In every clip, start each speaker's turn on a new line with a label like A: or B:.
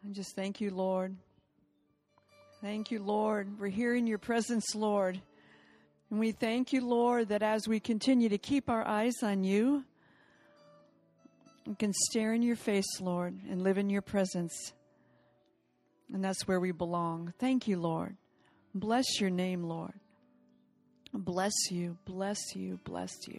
A: And just thank you, Lord. Thank you, Lord. We're here in your presence, Lord. And we thank you, Lord, that as we continue to keep our eyes on you, we can stare in your face, Lord, and live in your presence. And that's where we belong. Thank you, Lord. Bless your name, Lord. Bless you, bless you, bless you.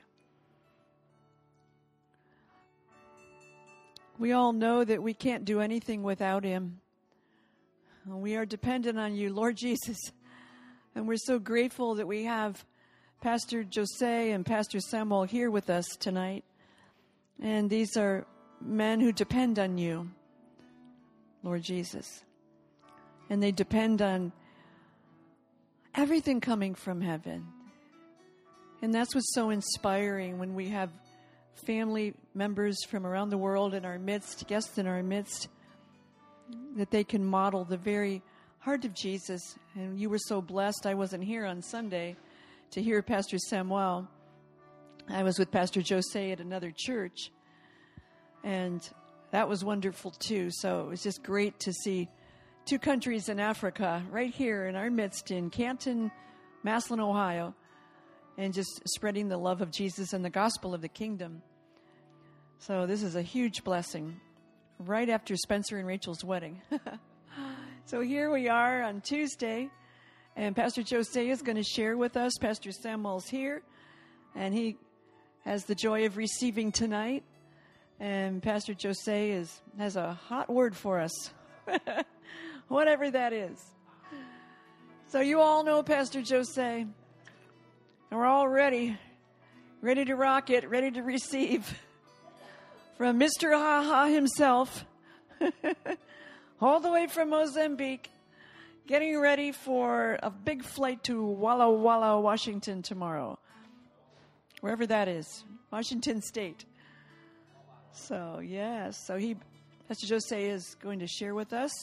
A: We all know that we can't do anything without him. We are dependent on you, Lord Jesus. And we're so grateful that we have Pastor Jose and Pastor Samuel here with us tonight. And these are men who depend on you, Lord Jesus. And they depend on everything coming from heaven. And that's what's so inspiring when we have family members from around the world in our midst, guests in our midst, that they can model the very heart of Jesus. And you were so blessed. I wasn't here on Sunday to hear Pastor Samuel. I was with Pastor Jose at another church. And that was wonderful too. So it was just great to see two countries in Africa right here in our midst in Canton, Massillon, Ohio, and just spreading the love of Jesus and the gospel of the kingdom. So this is a huge blessing right after Spencer and Rachel's wedding. So here we are on Tuesday, and Pastor Jose is going to share with us. Pastor Samuel's here, and he has the joy of receiving tonight. And Pastor Jose has a hot word for us, whatever that is. So you all know Pastor Jose, and we're all ready to rock it, ready to receive from Mr. Ha-Ha himself, all the way from Mozambique, getting ready for a big flight to Walla Walla, Washington tomorrow, wherever that is, Washington State. So, yes, Pastor Jose is going to share with us,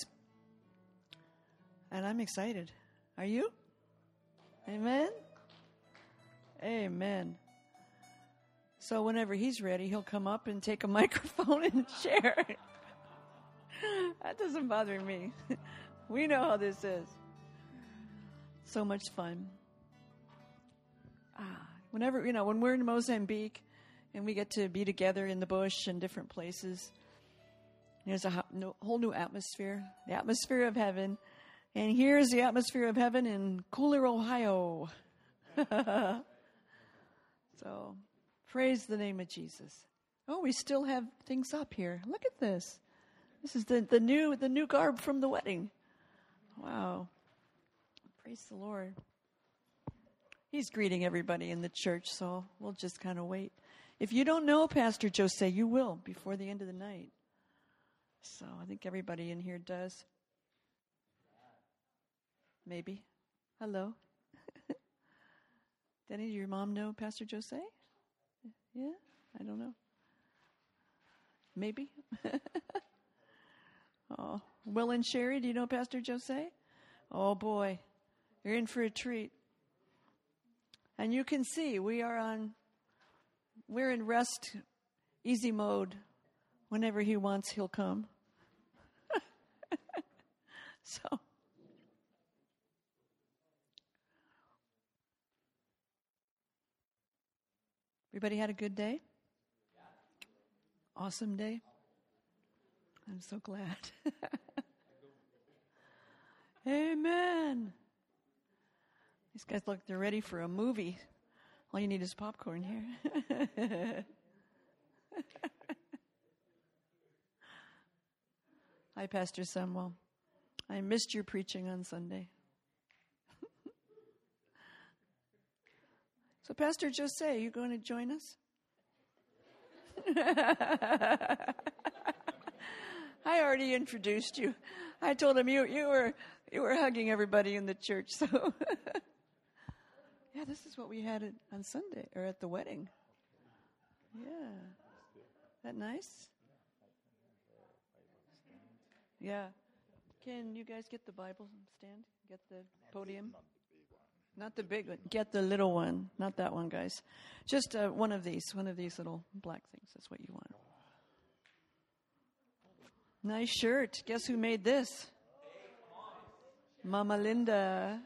A: and I'm excited. Are you? Amen? Amen. So whenever he's ready, he'll come up and take a microphone and share. That doesn't bother me. We know how this is. So much fun. Whenever, when we're in Mozambique and we get to be together in the bush and different places, there's a whole new atmosphere, the atmosphere of heaven. And here's the atmosphere of heaven in Cooler, Ohio. So, praise the name of Jesus. Oh, we still have things up here. Look at this. This is the new garb from the wedding. Wow. Praise the Lord. He's greeting everybody in the church, so we'll just kind of wait. If you don't know Pastor Jose, you will before the end of the night. So I think everybody in here does. Maybe. Hello. Denny, does your mom know Pastor Jose? Yeah? I don't know. Maybe. Oh, Will and Sherry, do you know Pastor Jose? Oh boy, you're in for a treat. And you can see we're in rest, easy mode. Whenever he wants, he'll come. So. Everybody had a good day? Awesome day? I'm so glad. Amen. These guys look, they're ready for a movie. All you need is popcorn here. Hi, Pastor Samuel. I missed your preaching on Sunday. So, Pastor Jose, you going to join us? I already introduced you. I told him you were hugging everybody in the church. So, yeah, this is what we had on Sunday or at the wedding. Yeah, that nice? Yeah. Can you guys get the Bible stand? Get the podium? Not the big one. Get the little one. Not that one, guys. Just one of these little black things. That's what you want. Nice shirt. Guess who made this? Mama Linda.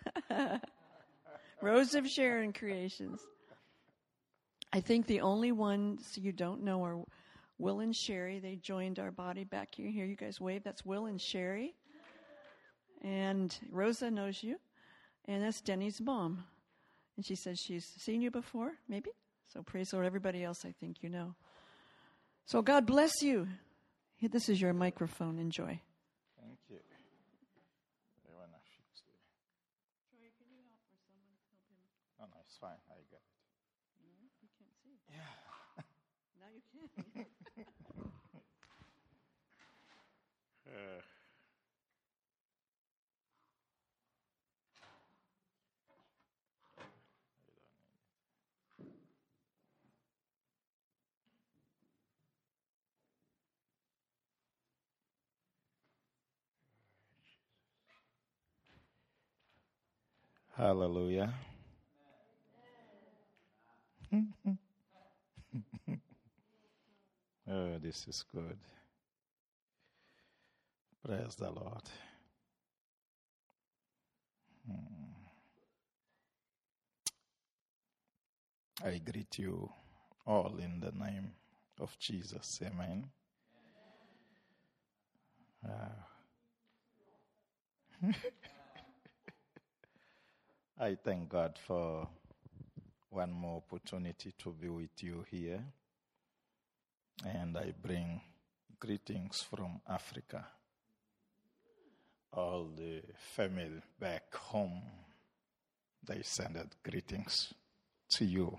A: Rose of Sharon Creations. I think the only ones you don't know are Will and Sherry. They joined our body back here. Here, you guys wave. That's Will and Sherry. And Rosa knows you. And that's Denny's mom. And she says she's seen you before, maybe? So praise the Lord. Everybody else, I think you know. So God bless you. This is your microphone. Enjoy.
B: Thank you. They want to fix it.
A: Troy, can you help or someone help him?
B: No, it's fine. I got it.
A: No, you can't see.
B: Yeah.
A: Now you can.
B: Hallelujah. Oh, this is good. Praise the Lord. I greet you all in the name of Jesus. Amen. I thank God for one more opportunity to be with you here. And I bring greetings from Africa. All the family back home, they send greetings to you.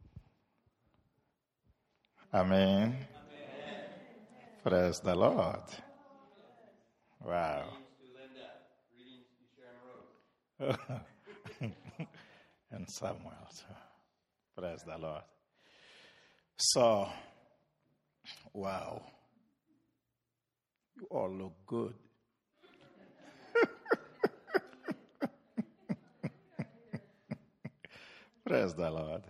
B: Amen. Amen. Praise the Lord. Wow.
C: Greetings to Linda. Greetings to Sharon Rose.
B: And Samuel. Praise the Lord. So, wow. You all look good. Praise the Lord.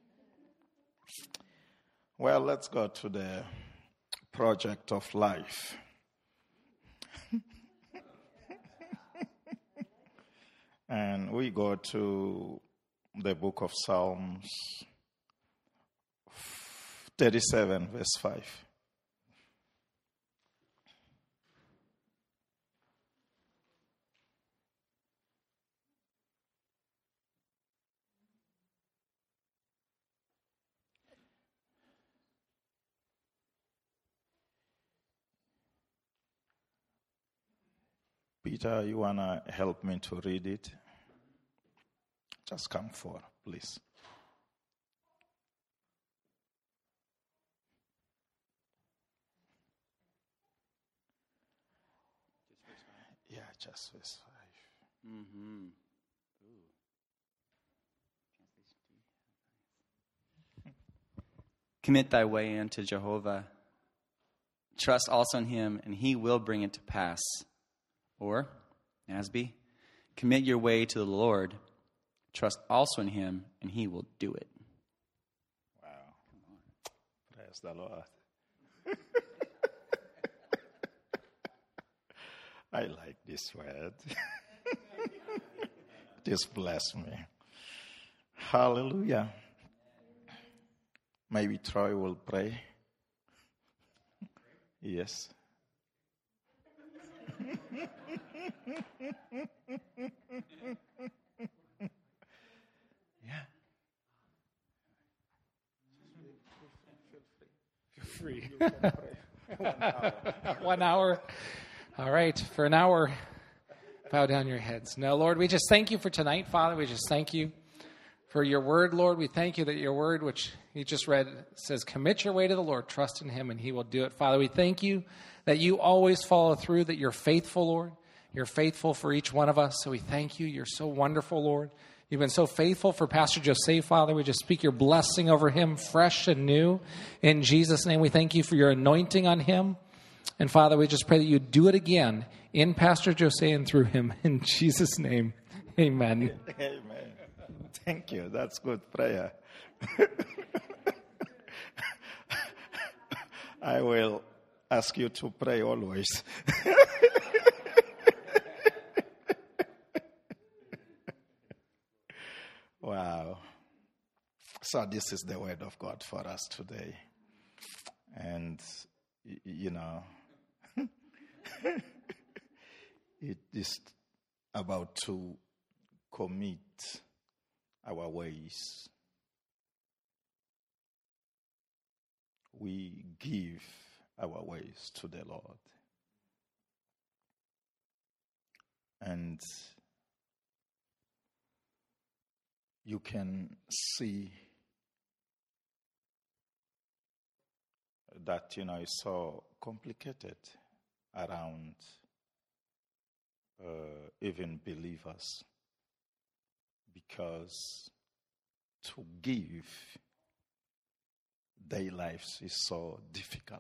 B: Well, let's go to the project of life. And we go to the book of Psalms 37, verse 5. Peter, you want to help me to read it? Just come forward, please. Yeah, just verse 5.
C: Mm-hmm. Commit thy way unto Jehovah. Trust also in him, and he will bring it to pass. Or, Nasby, commit your way to the Lord. Trust also in him, and he will do it.
B: Wow. Praise the Lord. I like this word. Just bless me. Hallelujah. Maybe Troy will pray. Yes. Yeah.
D: Feel free. 1 hour. All right, for an hour, bow down your heads. Now, Lord, we just thank you for tonight, Father. We just thank you for your word, Lord. We thank you that your word, which you just read, says, commit your way to the Lord, trust in him, and he will do it. Father, we thank you that you always follow through, that you're faithful, Lord. You're faithful for each one of us, so we thank you. You're so wonderful, Lord. You've been so faithful for Pastor Jose, Father. We just speak your blessing over him, fresh and new. In Jesus' name, we thank you for your anointing on him. And Father, we just pray that you do it again in Pastor Jose and through him. In Jesus' name, amen.
B: Amen. Thank you. That's good prayer. I ask you to pray always. Wow. So this is the word of God for us today. And, you know, it is about to commit our ways. We give our ways to the Lord. And you can see that, you know, it's so complicated around even believers, because to give their lives is so difficult.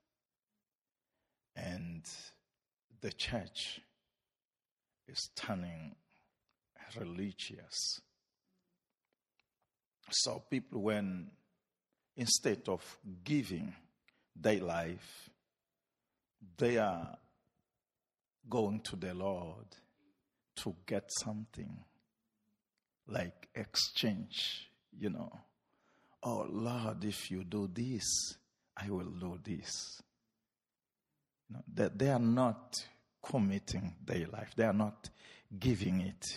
B: And the church is turning religious. So people, when instead of giving their life, they are going to the Lord to get something, like exchange, you know. Oh, Lord, if you do this, I will do this. You know, that they are not committing their life. They are not giving it.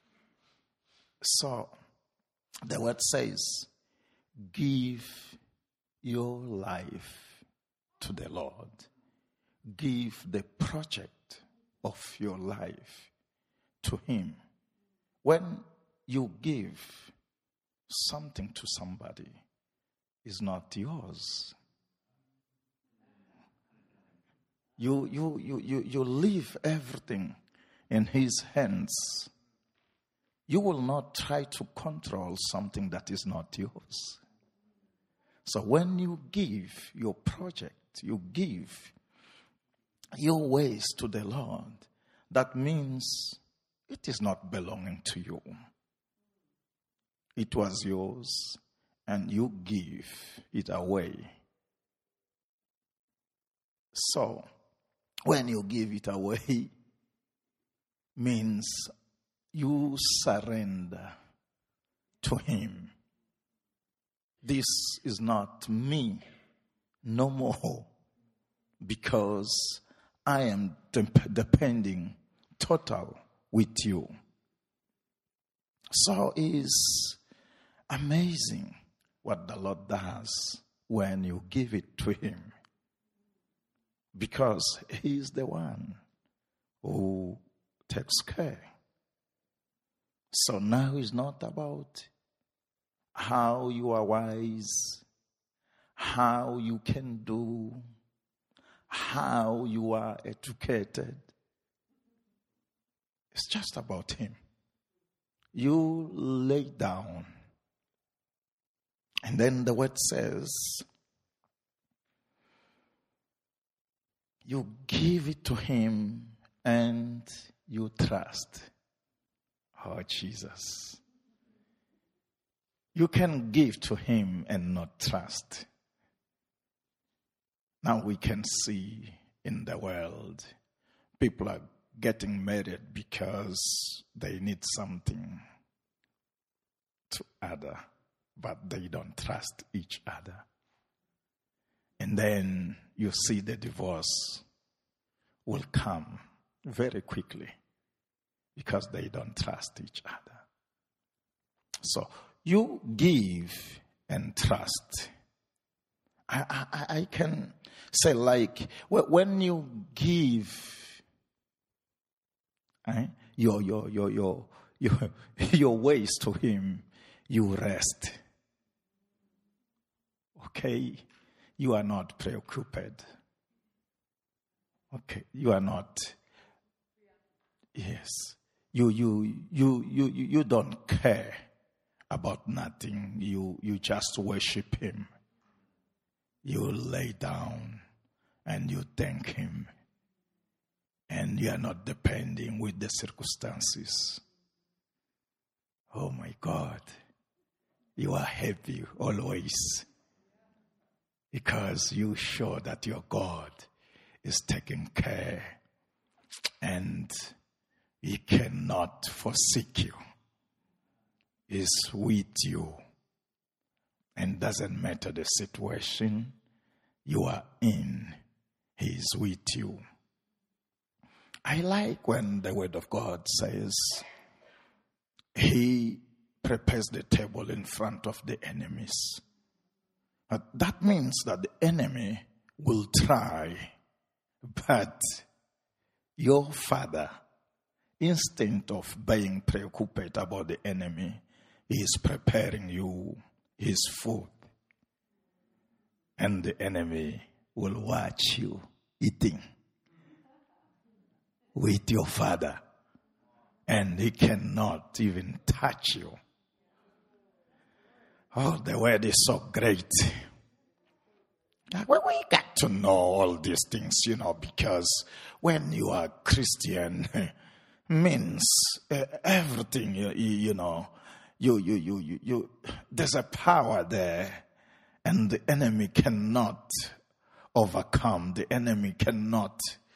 B: So, the word says, give your life to the Lord. Give the project of your life to Him. When you give something to somebody, it's not yours. You leave everything in His hands. You will not try to control something that is not yours. So when you give your project, you give your ways to the Lord, that means it is not belonging to you. It was yours, and you give it away. So, when you give it away, means you surrender to Him. This is not me no more, because I am depending total with you. So it's amazing what the Lord does when you give it to Him, because He is the one who takes care. So now it's not about how you are wise, how you can do, how you are educated. It's just about Him. You lay down. And then the word says, you give it to Him and you trust. Oh, Jesus. You can give to Him and not trust. Now we can see in the world, people are getting married because they need something to other, but they don't trust each other. And then you see the divorce will come very quickly because they don't trust each other. So you give and trust. I can say, like, when you give your ways to Him, you rest. Okay? You are not preoccupied. Okay? You are not. Yes. You don't care about nothing. You just worship Him. You lay down and you thank Him. And you are not depending with the circumstances. Oh my God. You are happy always. Because you show that your God is taking care, and he cannot forsake you. He's with you. And doesn't matter the situation you are in, he is with you. I like when the word of God says, he prepares the table in front of the enemies. But that means that the enemy will try, but your Father, instead of being preoccupied about the enemy, is preparing you his food. And the enemy will watch you eating with your Father, and he cannot even touch you. Oh, the word is so great. Well, we got to know all these things, because when you are Christian, means everything, you there's a power there, and the enemy cannot overcome. The enemy cannot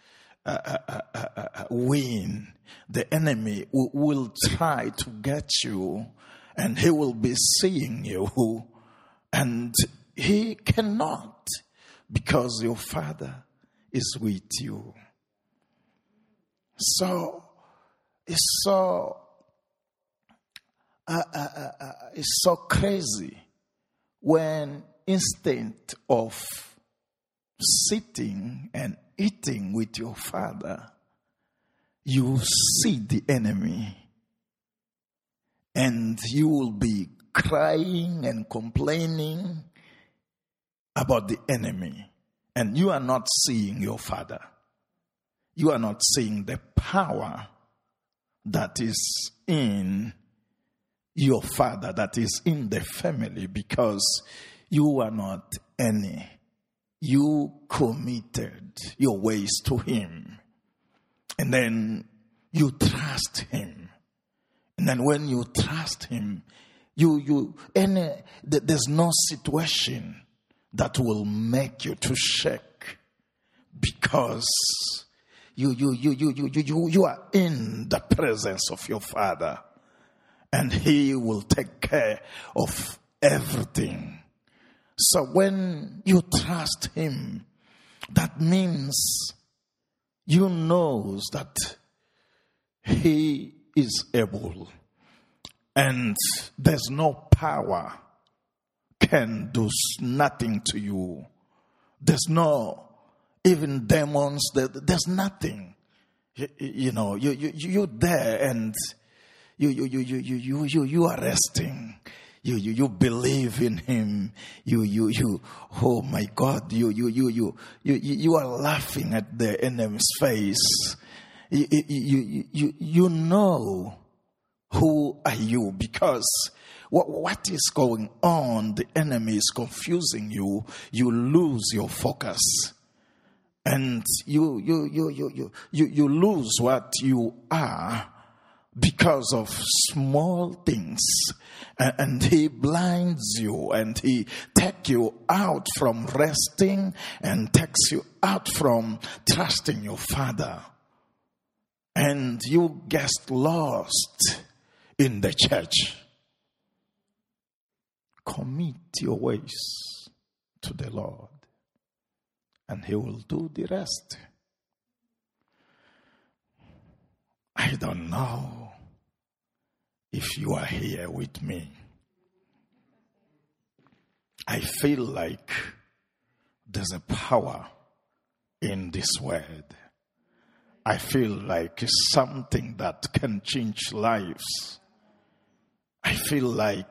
B: win. The enemy will try to get you, and he will be seeing you, and he cannot, because your Father is with you. So it's so crazy when instead of sitting and eating with your Father, you see the enemy, and you will be crying and complaining about the enemy, and you are not seeing your Father. You are not seeing the power that is in your Father, that is in the family, because you are not any. You committed your ways to him, and then you trust him. And then when you trust him, there's no situation that will make you to shake, because you are in the presence of your Father, and he will take care of everything. So when you trust him, that means you know that he is able, and there's no power can do nothing to you. There's no even demons. There's nothing. You're there, and you are resting. You believe in him. Oh my God, you are laughing at the enemy's face. You know who are you, because what is going on, the enemy is confusing you. You lose your focus, and you lose what you are because of small things, and he blinds you, and he takes you out from resting, and takes you out from trusting your Father, and you get lost in the church. Commit your ways to the Lord, and he will do the rest. I don't know if you are here with me. I feel like there's a power in this word. I feel like it's something that can change lives. I feel like,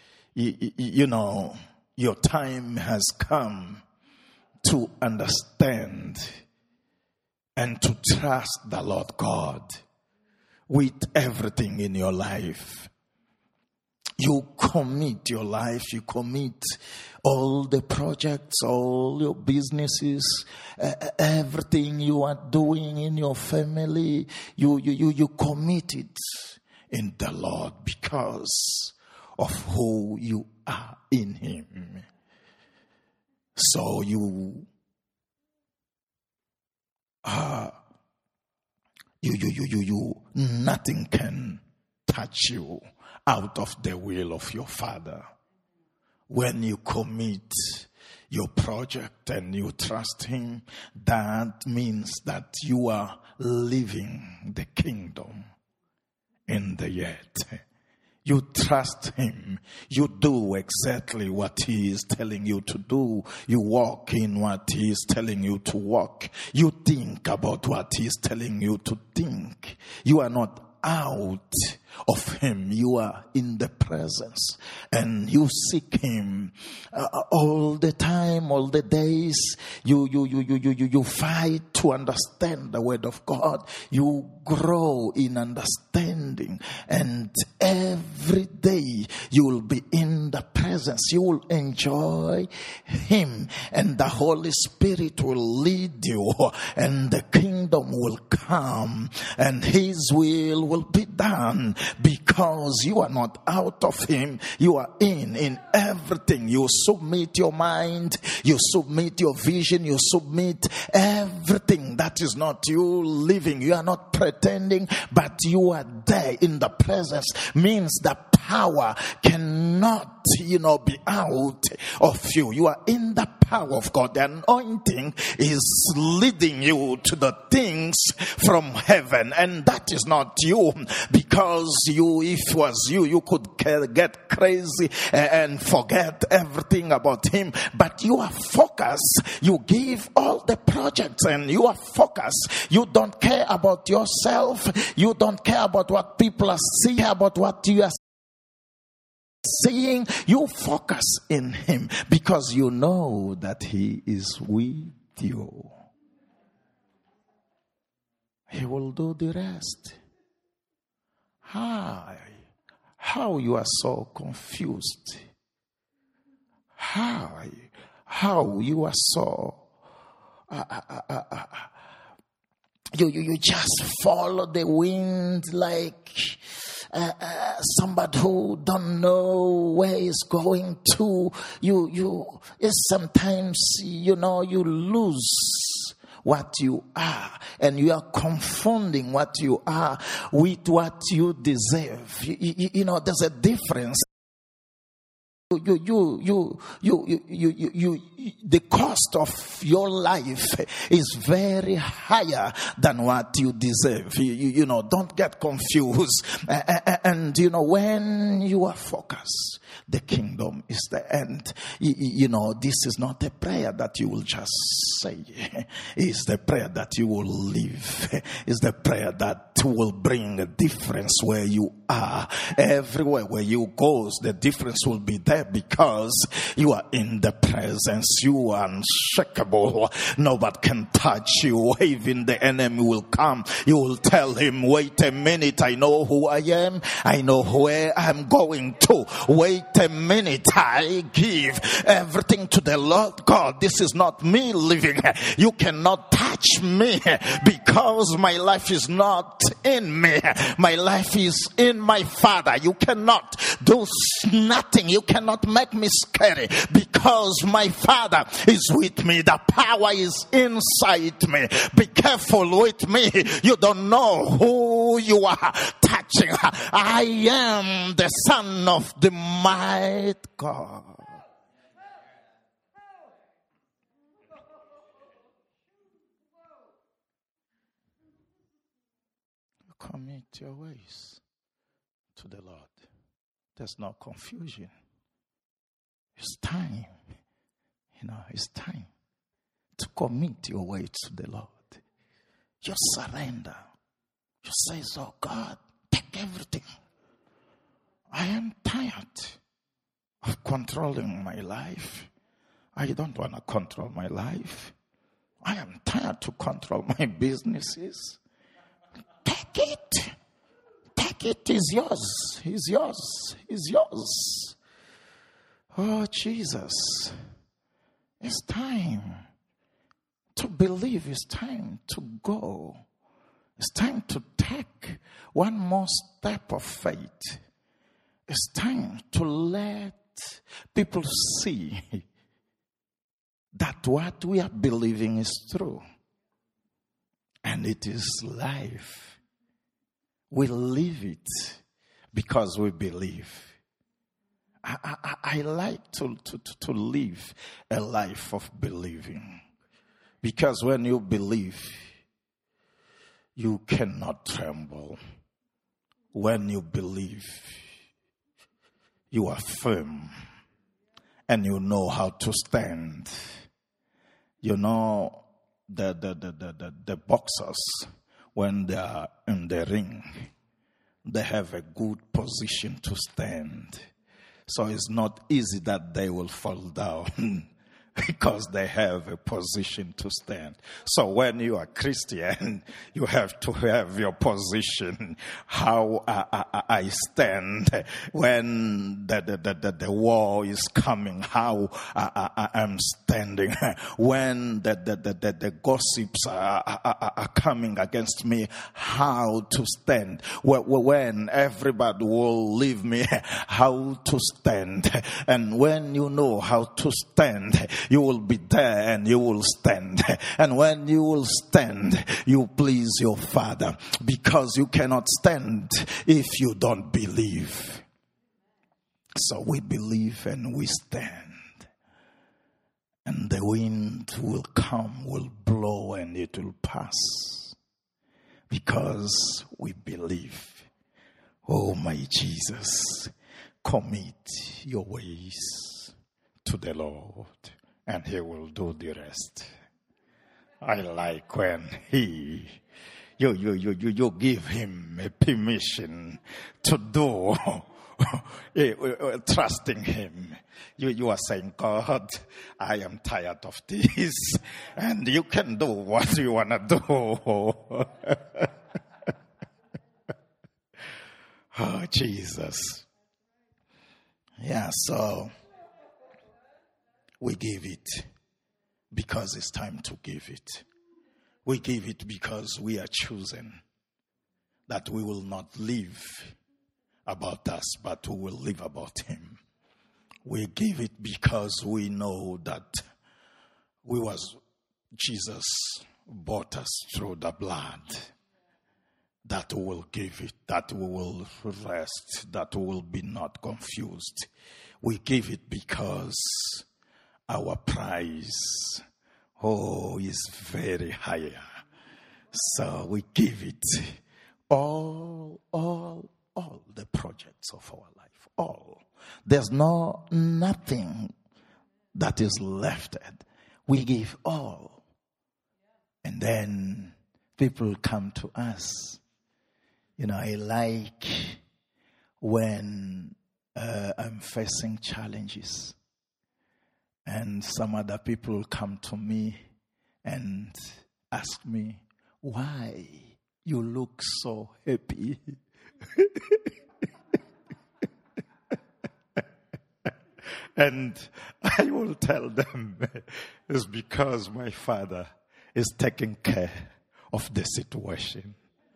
B: your time has come to understand and to trust the Lord God with everything in your life. You commit your life, you commit all the projects, all your businesses, everything you are doing in your family, you commit it in the Lord because of who you are in him. So you nothing can touch you out of the will of your Father. When you commit your project and you trust Him, that means that you are living the kingdom in the earth. You trust Him. You do exactly what He is telling you to do. You walk in what He is telling you to walk. You think about what He is telling you to think. You are not out of Him. You are in the presence, and you seek Him all the time, all the days. You fight to understand the Word of God. You grow in understanding, and every day you will be in the presence. You will enjoy Him, and the Holy Spirit will lead you, and the kingdom will come, and His will be done, because you are not out of Him. You are in everything. You submit your mind, you submit your vision, you submit everything that is not you living. You are not pretending, but you are there in the presence. Means the power cannot, be out of you. You are in the power of God. The anointing is leading you to the things from heaven, and that is not you, because if it was you could get crazy and forget everything about Him. But you are focused. You give all the projects, and you are focused. You don't care about yourself. You don't care about what people are saying, about what you are saying. You focus in Him, because you know that He is with you. He will do the rest. How you are so confused. How you are so you just follow the wind like somebody who don't know where he's going to. Sometimes you lose what you are, and you are confounding what you are with what you deserve. There's a difference. The cost of your life is very higher than what you deserve. Don't get confused. And when you are focused, the kingdom is the end. This is not a prayer that you will just say. It's the prayer that you will live. It's the prayer that will bring a difference where you are. Everywhere where you go, the difference will be there, because you are in the presence. You are unshakable. Nobody can touch you. Even the enemy will come. You will tell him, wait a minute, I know who I am. I know where I'm going to. Wait a minute, I give everything to the Lord God. This is not me living. You cannot touch me, because my life is not in me. My life is in my Father. You cannot do nothing. You cannot make me scary, because my Father is with me. The power is inside me. Be careful with me. You don't know who you are touching. I am the Son of the mighty God. Commit your ways to the Lord. There's no confusion. It's time. It's time to commit your way to the Lord. You surrender. You say, "Oh God, take everything. I am tired of controlling my life. I don't want to control my life. I am tired to control my businesses. Take it. Take it. It's yours. It's yours. It's yours." Oh, Jesus. It's time to believe. It's time to go. It's time to take one more step of faith. It's time to let people see that what we are believing is true. And it is life. We live it because we believe. I like to live a life of believing. Because when you believe, you cannot tremble. When you believe, you are firm. And you know how to stand. You know, the boxers, when they are in the ring, they have a good position to stand. So it's not easy that they will fall down because they have a position to stand. So when you are Christian, you have to have your position, how I stand when the war is coming, how I am standing, when the gossips are coming against me, how to stand, when everybody will leave me, how to stand. And when you know how to stand, you will be there and you will stand. And when you will stand, you please your Father, because you cannot stand if you don't believe. So we believe and we stand. And the wind will come, will blow, and it will pass. Because we believe. Oh my Jesus, commit your ways to the Lord, and He will do the rest. I like when you give Him a permission to do, trusting Him. You are saying, God, I am tired of this, and you can do what you want to do. Oh, Jesus. Yeah, so we give it because it's time to give it. We give it because we are chosen that we will not live about us, but we will live about Him. We give it because we know that Jesus bought us through the blood. That we will give it, that we will rest, that we will be not confused. We give it because our price, is very higher. So we give it all the projects of our life, all. There's nothing that is left. We give all. And then people come to us. I like when I'm facing challenges and some other people come to me and ask me, why you look so happy? And I will tell them it's because my Father is taking care of the situation.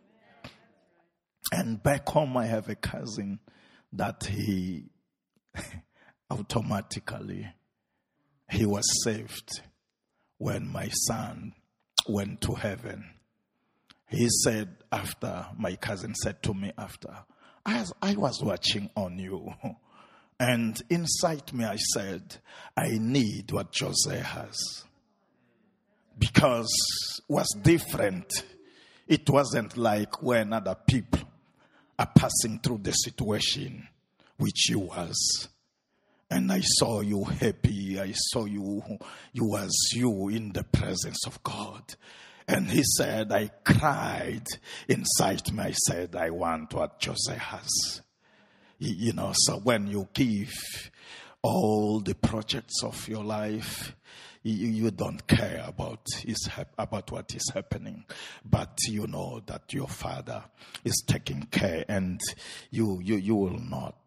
B: And back home, I have a cousin that he automatically, he was saved when my son went to heaven. He said my cousin said to me after, as I was watching on you, and inside me I said, I need what Jose has. Because it was different. It wasn't like when other people are passing through the situation which you was. And I saw you happy. I saw you was you in the presence of God. And he said, I cried inside me. I said, I want what Jose has. So when you give all the projects of your life, you don't care about what is happening, but you know that your Father is taking care, and you will not,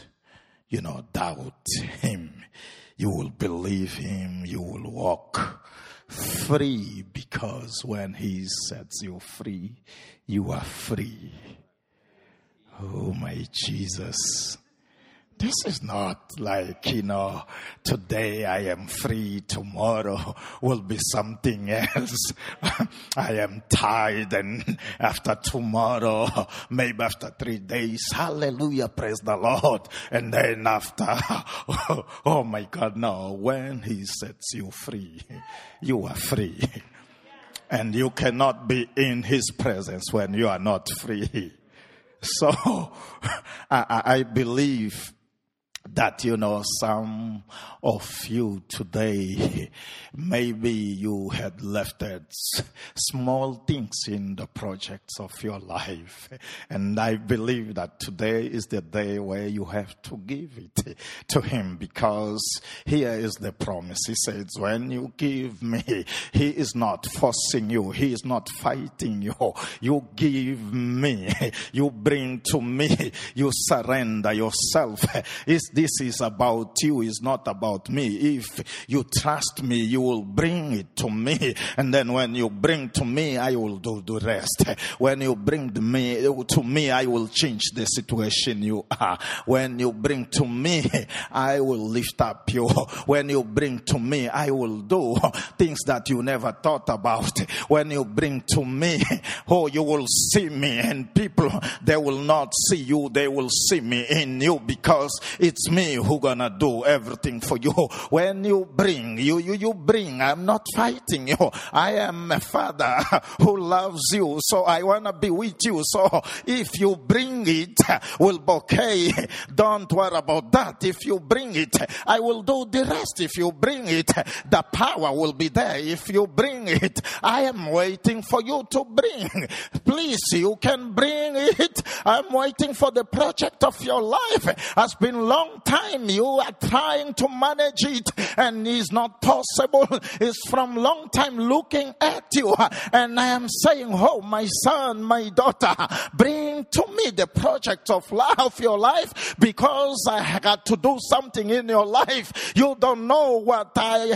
B: doubt Him. You will believe Him. You will walk free, because when He sets you free, you are free. Oh my Jesus, This is not like, today I am free, tomorrow will be something else. I am tired, and after tomorrow, maybe after 3 days, hallelujah, praise the Lord. And then after, oh my God, no. When he sets you free, you are free. And you cannot be in his presence when you are not free. So, I believe that, some of you today, maybe you had left small things in the projects of your life. And I believe that today is the day where you have to give it to him, because here is the promise. He says, when you give me, he is not forcing you. He is not fighting you. You give me. You bring to me. You surrender yourself. This is about you, it's not about me. If you trust me, you will bring it to me. And then when you bring to me, I will do the rest. When you bring to me, I will change the situation you are. When you bring to me, I will lift up you. When you bring to me, I will do things that you never thought about. When you bring to me, you will see me. And people, they will not see you, they will see me in you, because it's me who gonna do everything for you. When you bring, you bring. I'm not fighting you. I am a father who loves you, so I wanna be with you. So if you bring it, will be okay. Don't worry about that. If you bring it, I will do the rest. If you bring it, the power will be there. If you bring it, I am waiting for you to bring. Please, you can bring it. I'm waiting for the project of your life. It's been a long time. You are trying to manage it, and it's not possible. It's from long time looking at you, and I am saying, oh, my son, my daughter, bring to me the project of your life, because I got to do something in your life. You don't know what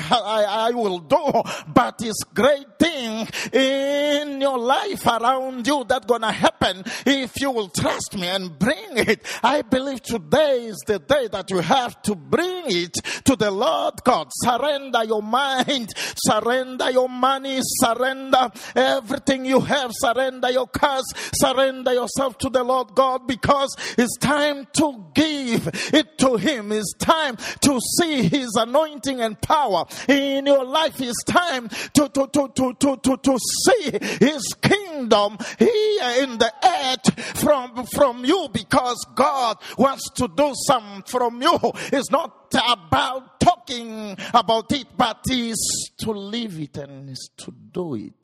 B: I will do, but it's great thing in your life around you that's gonna happen if you will trust me and bring it. I believe today is the day that you have to bring it to the Lord God. Surrender your mind, surrender your money, surrender everything you have, surrender your cars, surrender yourself to the Lord God, because it's time to give it to him. It's time to see his anointing and power in your life. It's time to see his kingdom here in the earth from you, because God wants to do something from you. It's not about talking about it, but is to live it and is to do it.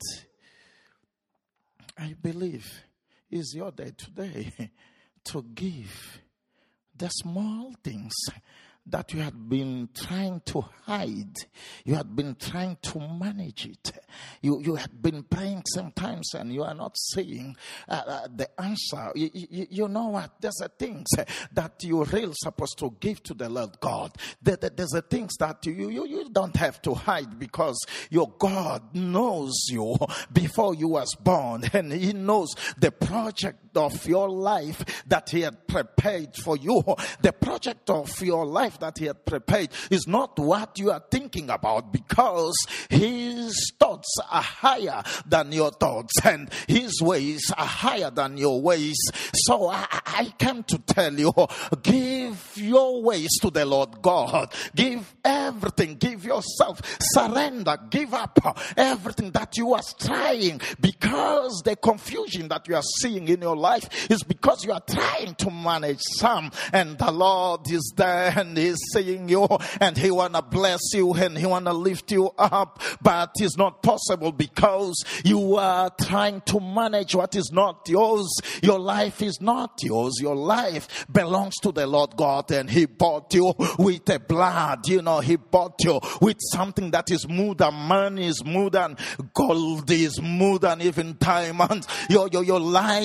B: I believe it's your day today to give the small things that you had been trying to hide. You had been trying to manage it. You had been praying sometimes and you are not seeing the answer. You know what? There's a things that you're really supposed to give to the Lord God. There's a things that you don't have to hide, because your God knows you before you was born, and he knows the project of your life that he had prepared for you. The project of your life that he had prepared is not what you are thinking about, because his thoughts are higher than your thoughts, and his ways are higher than your ways. So I came to tell you, give your ways to the Lord God. Give everything, give yourself, surrender, give up everything that you are trying, because the confusion that you are seeing in your life is because you are trying to manage some, and the Lord is there and he's seeing you, and he want to bless you and he want to lift you up, but it's not possible because you are trying to manage what is not yours. Your life is not yours. Your life belongs to the Lord God, and he bought you with a blood. He bought you with something that is more than money, is more than gold, is more than even diamonds. Your life is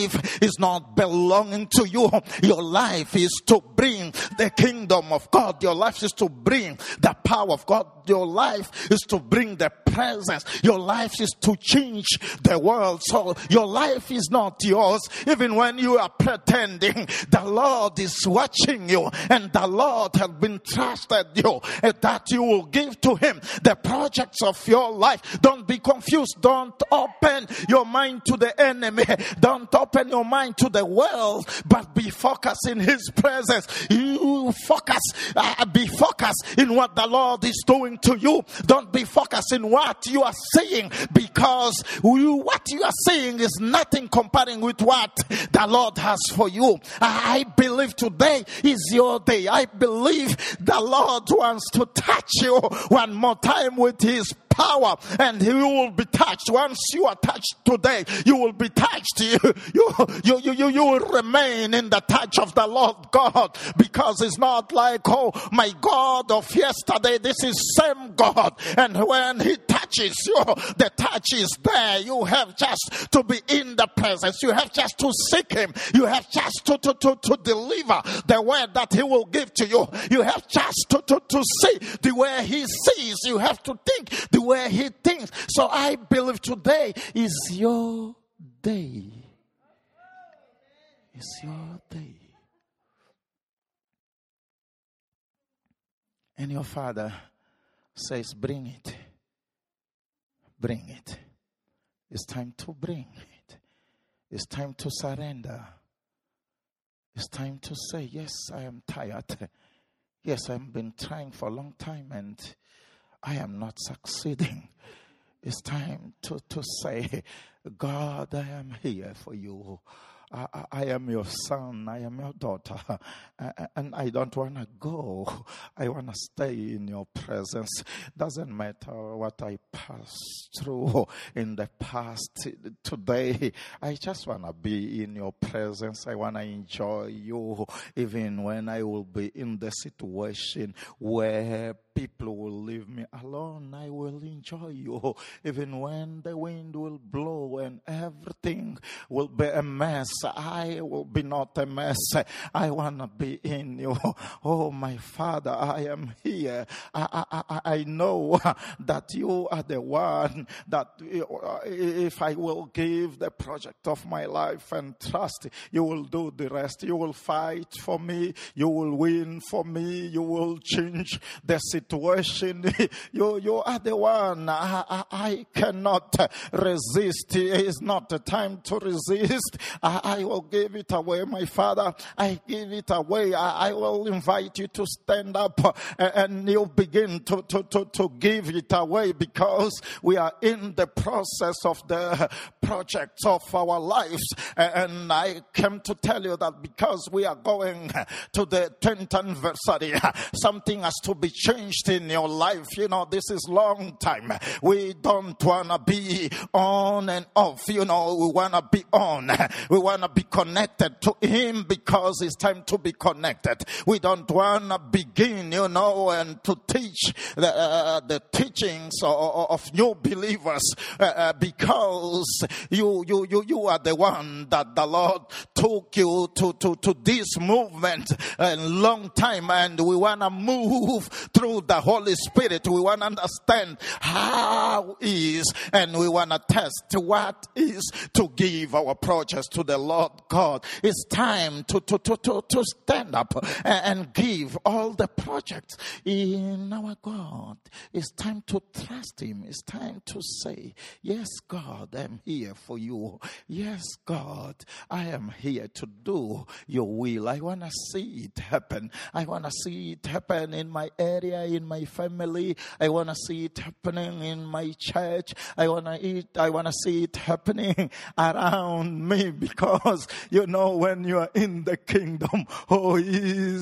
B: is not belonging to you. Your life is to bring the kingdom of God. Your life is to bring the power of God. Your life is to bring the presence. Your life is to change the world. So your life is not yours. Even when you are pretending, the Lord is watching you, and the Lord has been trusted you that you will give to him the projects of your life. Don't be confused. Don't open your mind to the enemy. Don't open your mind to the world, but be focused in his presence. You focus, be focused in what the Lord is doing to you. Don't be focused in what you are saying, because what you are saying is nothing comparing with what the Lord has for you. I believe today is your day. I believe the Lord wants to touch you one more time with his power, and you will be touched. Once you are touched today, you will be touched. You will remain in the touch of the Lord God, because it's not like, oh, my God of yesterday. This is same God, and when he touches you, the touch is there. You have just to be in the presence. You have just to seek him. You have just to deliver the word that he will give to you. You have just to see the way he sees. You have to think the way he thinks. So I believe today is your day. It's your day. And your Father says, bring it. Bring it. It's time to bring it. It's time to surrender. It's time to say, yes, I am tired. Yes, I've been trying for a long time and I am not succeeding. It's time to say, God, I am here for you. I am your son, I am your daughter, and I don't want to go. I want to stay in your presence. Doesn't matter what I passed through in the past. Today, I just want to be in your presence. I want to enjoy you, even when I will be in the situation where people will leave me alone. I will enjoy you, even when the wind will blow and everything will be a mess. I will be not a mess. I want to be in you. Oh, my Father, I am here. I know that you are the one that if I will give the project of my life and trust, you will do the rest. You will fight for me. You will win for me. You will change the situation. You are the one. I cannot resist. It is not the time to resist. I will give it away, my Father. I give it away. I will invite you to stand up and you begin to give it away, because we are in the process of the projects of our lives. And I came to tell you that because we are going to the 10th anniversary, something has to be changed in your life. You know, this is long time. We don't want to be on and off. You know, we want to be on. We want to be connected to him, because it's time to be connected. We don't want to begin, you know, and to teach the teachings of new believers, because you are the one that the Lord took you to this movement a long time, and we want to move through the Holy Spirit. We want to understand how is, and we want to test what is to give our projects to the Lord God. It's time to stand up and give all the projects in our God. It's time to trust him. It's time to say, yes, God, I'm here for you. Yes, God, I am here to do your will. I want to see it happen. I want to see it happen in my area, in my family. I want to see it happening in my church. I want to see it happening around me, because you know, when you are in the kingdom, he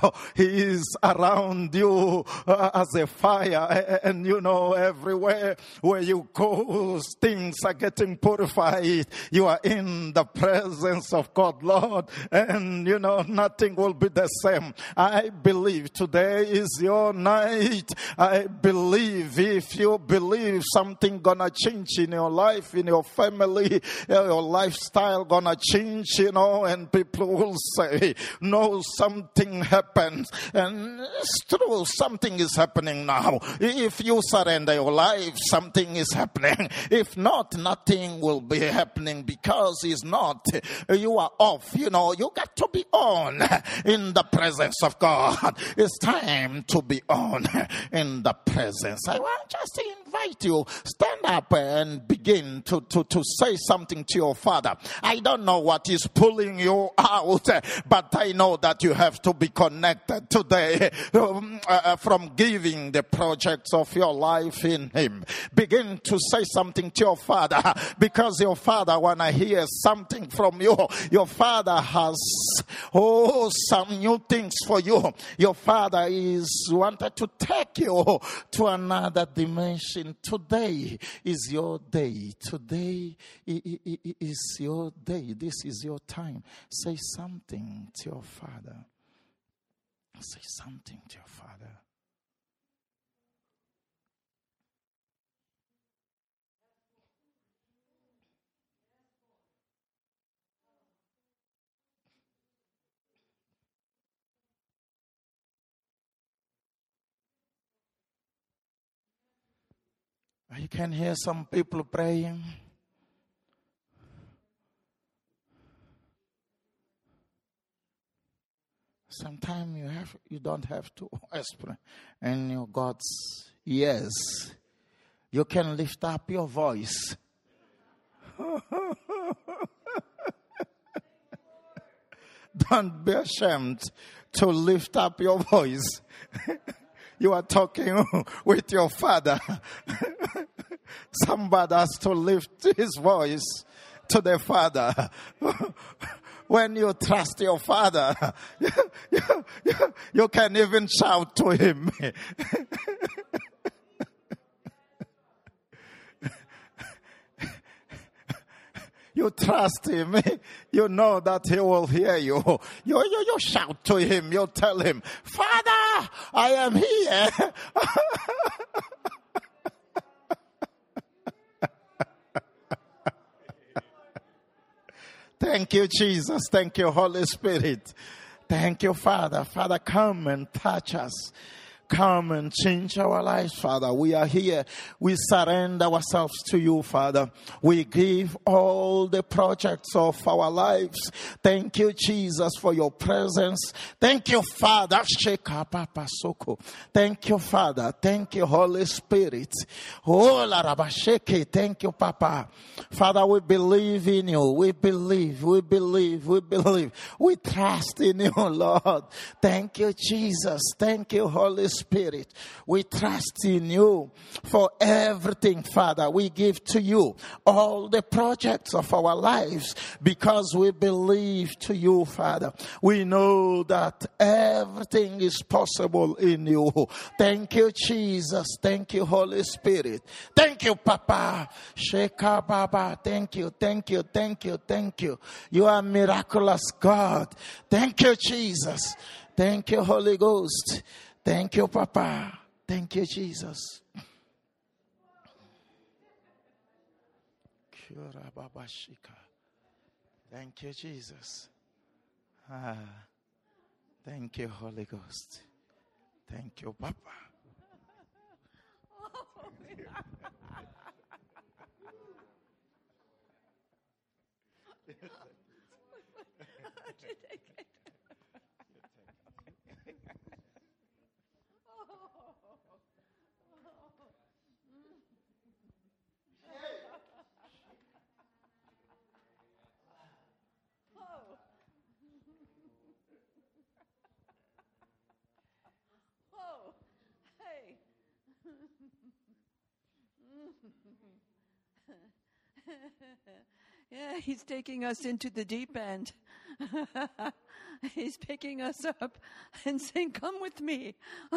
B: is around you as a fire, and you know, everywhere where you go, things are getting purified. You are in the presence of God, Lord, and you know, nothing will be the same. I believe today is your night. I believe if you believe something gonna change in your life, in your family, your lifestyle gonna change, and people will say, no, something happened. And it's true, something is happening now. If you surrender your life, something is happening. If not, nothing will be happening, because it's not. You are off, you got to be on in the presence of God. It's time to be on in the presence. I want just to invite you, stand up and begin to say something to your Father. I don't know what is pulling you out, but I know that you have to be connected today from giving the projects of your life in Him. Begin to say something to your Father, because your Father want to hear something from you. Your Father has some new things for you. Your Father is wanted to take you to another dimension. Today is your day. Today is your day. This is your time. Say something to your Father. Say something to your Father. You can hear some people praying. Sometimes you don't have to explain in your God's ears. You can lift up your voice. Don't be ashamed to lift up your voice. You are talking with your Father. Somebody has to lift his voice to the Father. When you trust your Father, you can even shout to Him. You trust Him. You know that He will hear you. You shout to Him. You tell Him, Father, I am here. Thank you, Jesus. Thank you, Holy Spirit. Thank you, Father. Father, come and touch us. Come and change our lives, Father. We are here. We surrender ourselves to you, Father. We give all the projects of our lives. Thank you, Jesus, for your presence. Thank you, Father. Thank you, Father. Thank you, Holy Spirit. Thank you, Papa. Father, we believe in you. We believe. We trust in you, Lord. Thank you, Jesus. Thank you, Holy Spirit. We trust in you for everything, Father. We give to you all the projects of our lives because we believe to you, Father. We know that everything is possible in you. Thank you, Jesus. Thank you, Holy Spirit. Thank you, Papa. Sheka Baba. Thank you. You are miraculous God. Thank you, Jesus. Thank you, Holy Ghost. Thank you, Papa. Thank you, Jesus. Thank you, Jesus. Thank you, Holy Ghost. Thank you, Papa.
A: Yeah, He's taking us into the deep end. He's picking us up and saying, come with me.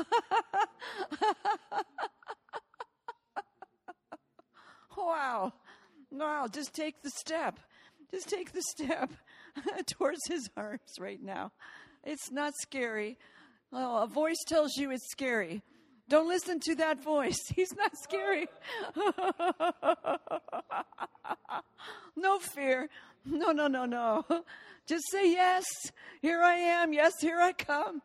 A: Wow, just take the step. Just take the step towards His arms right now. It's not scary. Oh, a voice tells you it's scary. Don't listen to that voice. He's not scary. No fear. No. Just say yes. Here I am. Yes, here I come.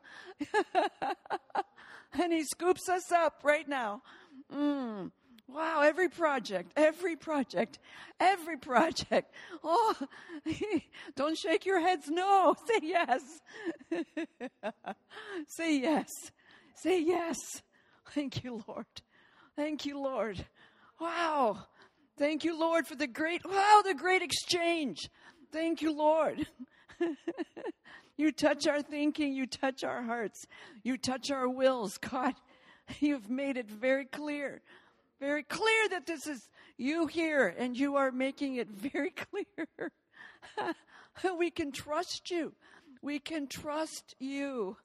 A: And he scoops us up right now. Wow, every project. Oh, don't shake your heads. No, say yes. Say yes. Say yes. Thank you, Lord. Wow. Thank you, Lord, for the great exchange. Thank you, Lord. You touch our thinking. You touch our hearts. You touch our wills. God, you've made it very clear that this is you here, and you are making it very clear. We can trust you. We can trust you.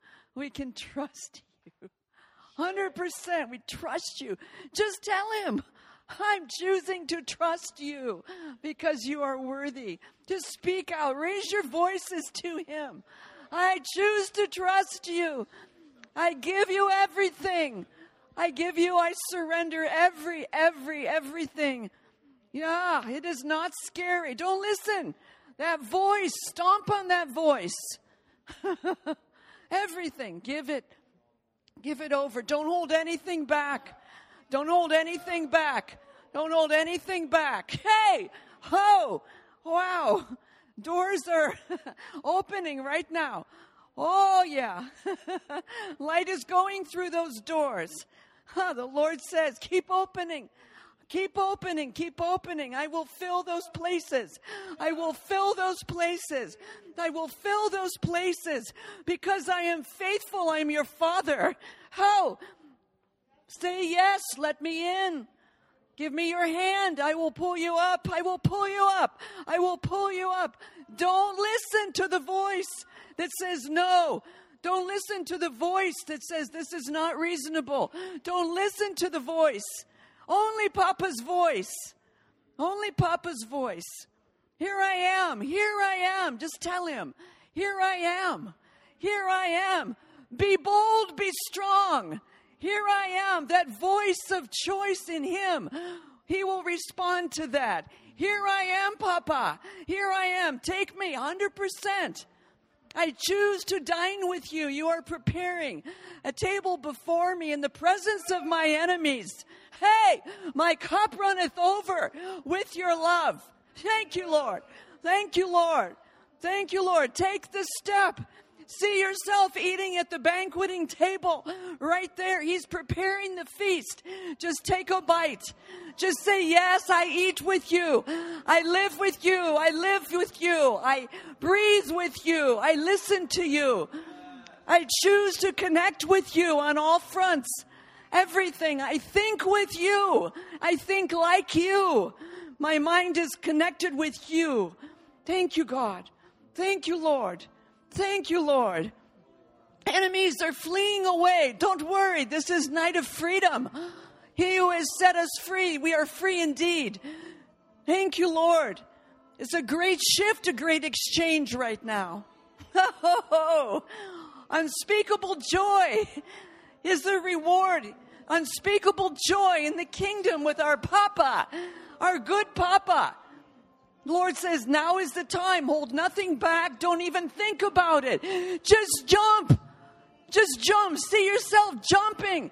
A: 100%. We trust you. Just tell him, I'm choosing to trust you because you are worthy. Just speak out. Raise your voices to him. I choose to trust you. I give you everything. I surrender everything. Yeah, it is not scary. Don't listen. That voice, stomp on that voice. Everything, give it over. Don't hold anything back. Hey, ho, wow. Doors are opening right now. Oh, yeah. Light is going through those doors. The Lord says, keep opening. I will fill those places. Because I am faithful. I am your Father. How? Say yes. Let me in. Give me your hand. I will pull you up. Don't listen to the voice that says no. Don't listen to the voice that says this is not reasonable. Don't listen to the voice. Only Papa's voice. Here I am. Just tell him. Here I am. Be bold, be strong. Here I am. That voice of choice in him. He will respond to that. Here I am, Papa. Here I am. Take me 100%. I choose to dine with you. You are preparing a table before me in the presence of my enemies. Hey, my cup runneth over with your love. Thank you, Lord. Take the step. See yourself eating at the banqueting table right there. He's preparing the feast. Just take a bite. Just say, yes, I eat with you. I live with you. I breathe with you. I listen to you. I choose to connect with you on all fronts. Everything. I think with you. I think like you. My mind is connected with you. Thank you, God. Thank you, Lord. Enemies are fleeing away. Don't worry. This is night of freedom. He who has set us free, we are free indeed. Thank you, Lord. It's a great shift, a great exchange right now. Unspeakable joy is the reward. Unspeakable joy in the kingdom with our Papa, our good Papa. The Lord says, now is the time. Hold nothing back. Don't even think about it. Just jump. See yourself jumping.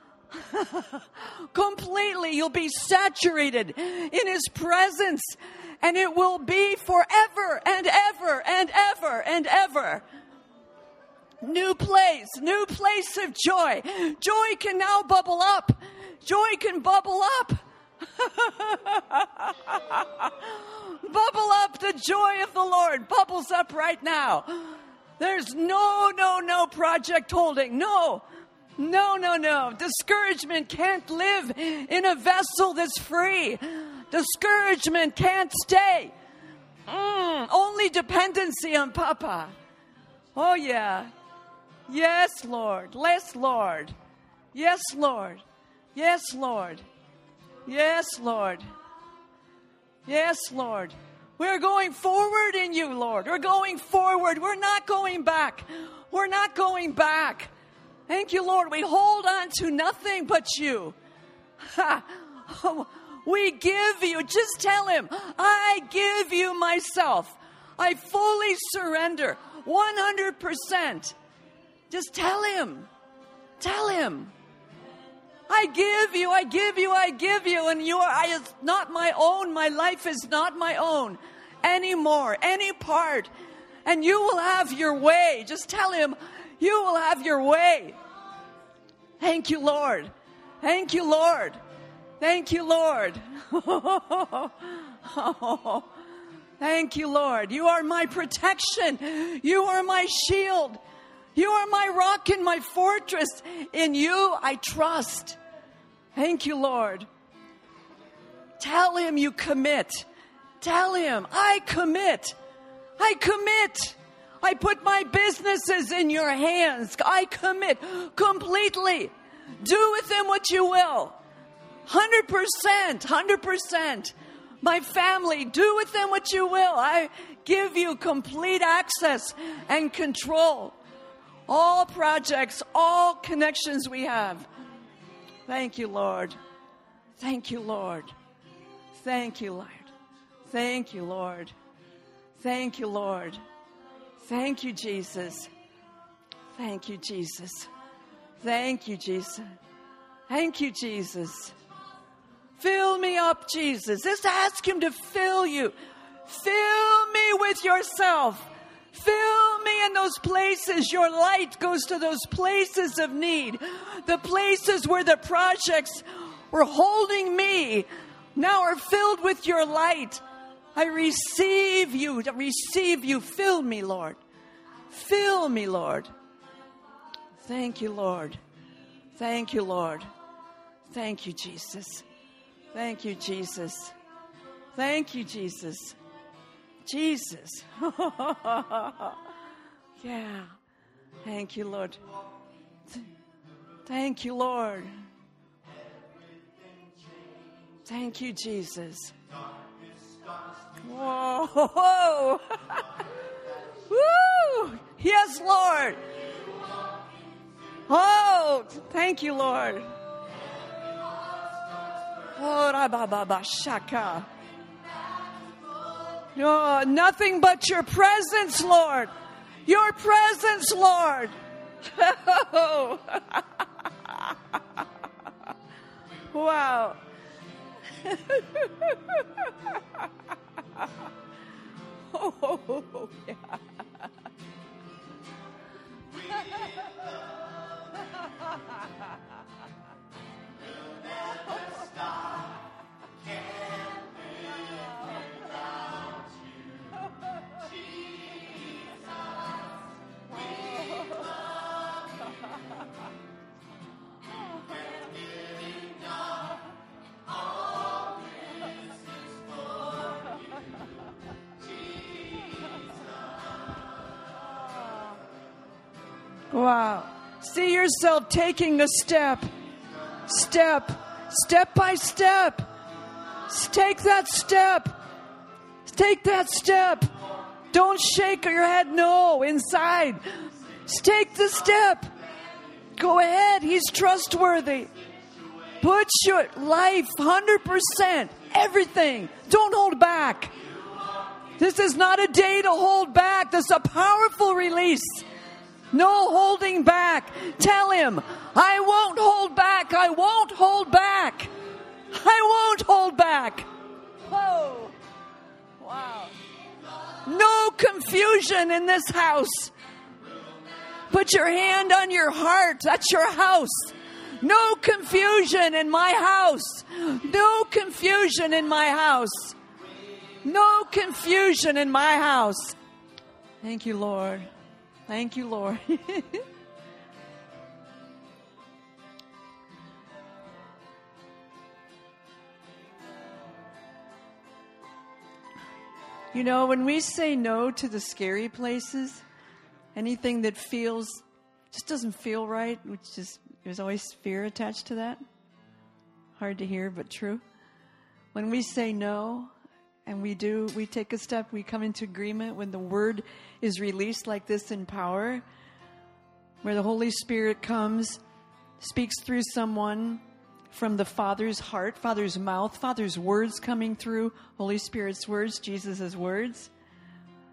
A: Completely. You'll be saturated in His presence. And it will be forever and ever and ever and ever. New place of joy. Joy can now bubble up. Joy can bubble up. Bubble up, the joy of the Lord bubbles up right now. There's no project holding. No. Discouragement can't live in a vessel that's free. Discouragement can't stay. Only dependency on Papa. Oh, yeah. Yes, Lord. Yes, Lord. Yes, Lord. Yes, Lord. Yes, Lord. Yes, Lord. We're going forward in you, Lord. We're going forward. We're not going back. Thank you, Lord. We hold on to nothing but you. We give you. Just tell him, I give you myself. I fully surrender 100%. Just tell him. Tell him. I give you, I give you, I give you. And it's not my own. My life is not my own anymore, any part. And you will have your way. Just tell him, you will have your way. Thank you, Lord. Thank you, Lord. Thank you, Lord. Thank you, Lord. You are my protection. You are my shield. You are my rock and my fortress. In you I trust. Thank you, Lord. Tell him you commit. Tell him, I commit. I commit. I put my businesses in your hands. I commit completely. Do with them what you will. 100%. 100%. My family, do with them what you will. I give you complete access and control. All projects, all connections we have. Thank you, Lord. Thank you, Lord. Thank you, Lord. Thank you, Lord. Thank you, Lord. Thank you, Jesus. Thank you, Jesus. Thank you, Jesus. Thank you, Jesus. Fill me up, Jesus. Just ask him to fill you. Fill me with yourself. Fill me in those places. Your light goes to those places of need. The places where the projects were holding me now are filled with your light. I receive you. I receive you. Fill me, Lord. Fill me, Lord. Thank you, Lord. Thank you, Lord. Thank you, Jesus. Thank you, Jesus. Thank you, Jesus. Jesus. Yeah. Thank you, Lord. Thank you, Lord. Thank you, Jesus. Whoa. Woo. Yes, Lord. Oh, thank you, Lord. Oh, rabababa shaka. Oh, nothing but your presence, Lord. Your presence, Lord. Wow. Oh, yeah. Wow. See yourself taking a step by step. Take that step. Take that step. Don't shake your head no inside. Take the step. Go ahead. He's trustworthy. Put your life 100%, everything. Don't hold back. This is not a day to hold back. This is a powerful release. No holding back. Tell him, I won't hold back. I won't hold back. I won't hold back. Whoa. Wow. No confusion in this house. Put your hand on your heart. That's your house. No confusion in my house. No confusion in my house. No confusion in my house. Thank you, Lord. Thank you, Lord. You know, when we say no to the scary places, anything that just doesn't feel right, there's always fear attached to that. Hard to hear, but true. When we say no, and we take a step, we come into agreement when the word is released like this in power, where the Holy Spirit comes, speaks through someone from the Father's heart, Father's mouth, Father's words coming through, Holy Spirit's words, Jesus' words.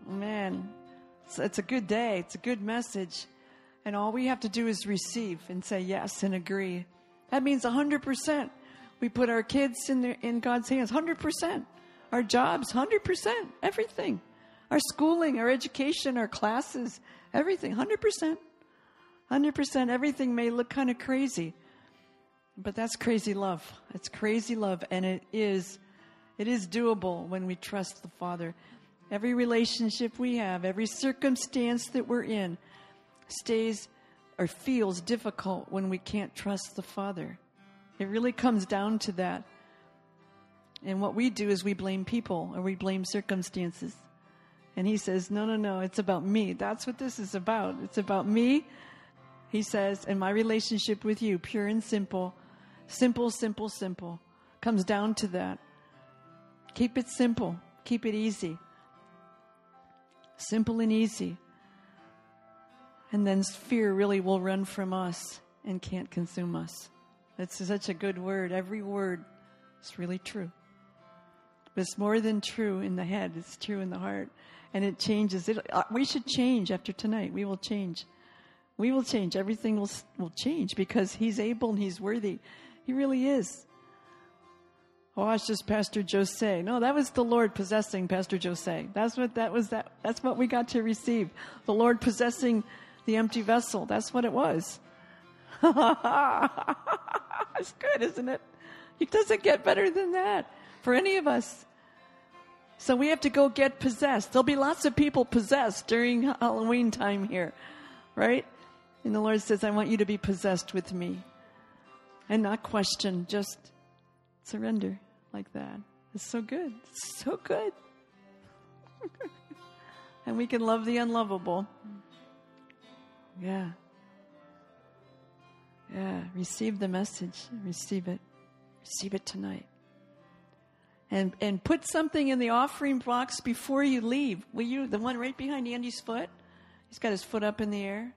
A: Man, it's a good day. It's a good message. And all we have to do is receive and say yes and agree. That means 100%. We put our kids in God's hands, 100%. Our jobs, 100%. Everything. Our schooling, our education, our classes, everything, 100%. 100%. Everything may look kind of crazy. But that's crazy love. It's crazy love. And it is doable when we trust the Father. Every relationship we have, every circumstance that we're in, stays or feels difficult when we can't trust the Father. It really comes down to that. And what we do is we blame people or we blame circumstances. And he says, no, it's about me. That's what this is about. It's about me, he says, and my relationship with you, pure and simple. Simple, simple, simple. Comes down to that. Keep it simple. Keep it easy. Simple and easy. And then fear really will run from us and can't consume us. It's such a good word. Every word is really true. But it's more than true in the head. It's true in the heart. And it changes. We should change after tonight. We will change. We will change. Everything will change because he's able and he's worthy. He really is. Oh, it's just Pastor Jose. No, that was the Lord possessing Pastor Jose. That's what we got to receive. The Lord possessing the empty vessel. That's what it was. It's good, isn't it? It doesn't get better than that for any of us. So we have to go get possessed. There'll be lots of people possessed during Halloween time here, right? And the Lord says, I want you to be possessed with me. And not question, just surrender like that. It's so good. It's so good. And we can love the unlovable. Yeah. Yeah. Receive the message. Receive it. Receive it tonight. And put something in the offering box before you leave. Will you? The one right behind Andy's foot. He's got his foot up in the air.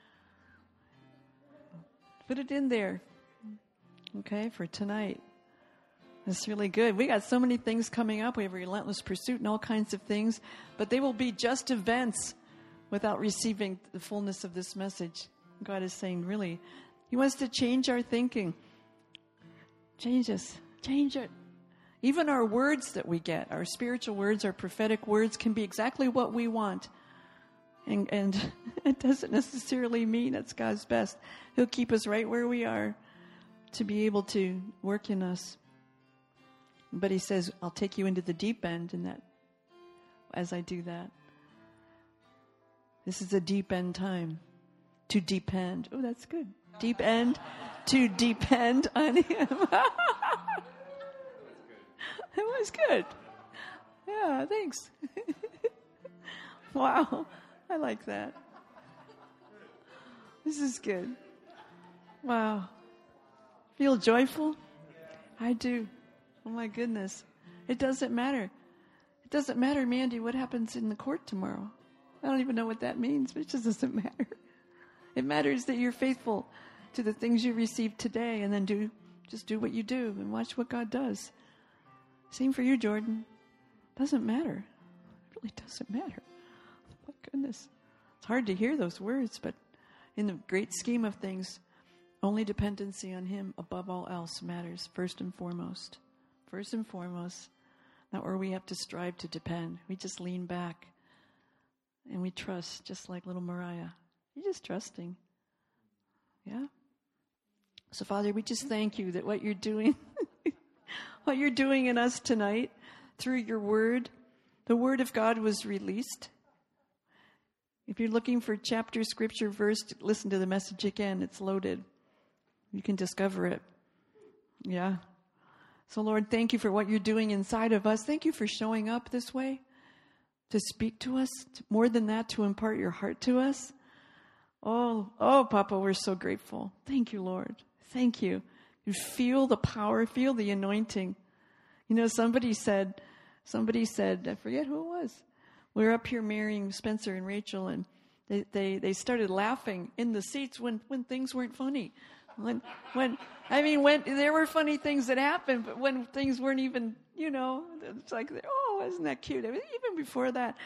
A: Put it in there. Okay, for tonight. That's really good. We got so many things coming up. We have a relentless pursuit and all kinds of things. But they will be just events without receiving the fullness of this message. God is saying, really, he wants to change our thinking. Change us. Change it. Even our words that we get, our spiritual words, our prophetic words can be exactly what we want. And it doesn't necessarily mean it's God's best. He'll keep us right where we are to be able to work in us. But he says, I'll take you into the deep end in that, as I do that. This is a deep end time. To depend. Oh, that's good. Deep end. To depend on him. It was good. Yeah, thanks. Wow. I like that. This is good. Wow. Feel joyful? I do. Oh my goodness. It doesn't matter. It doesn't matter, Mandy, what happens in the court tomorrow. I don't even know what that means, but it just doesn't matter. It matters that you're faithful to the things you received today and then just do what you do and watch what God does. Same for you, Jordan. Doesn't matter. It really doesn't matter. Oh my goodness. It's hard to hear those words, but in the great scheme of things, only dependency on him above all else matters, first and foremost. First and foremost, not where we have to strive to depend. We just lean back and we trust, just like little Mariah. You're just trusting. Yeah? So, Father, we just thank you that what you're doing, what you're doing in us tonight through your word, the word of God was released. If you're looking for chapter, scripture, verse, listen to the message again. It's loaded. You can discover it. Yeah. So, Lord, thank you for what you're doing inside of us. Thank you for showing up this way to speak to us. More than that, to impart your heart to us. Oh, Papa, we're so grateful. Thank you, Lord. Thank you. You feel the power, feel the anointing. You know, somebody said, I forget who it was. We were up here marrying Spencer and Rachel, and they started laughing in the seats when things weren't funny. When there were funny things that happened, but when things weren't even, it's like, oh, isn't that cute? I mean, even before that.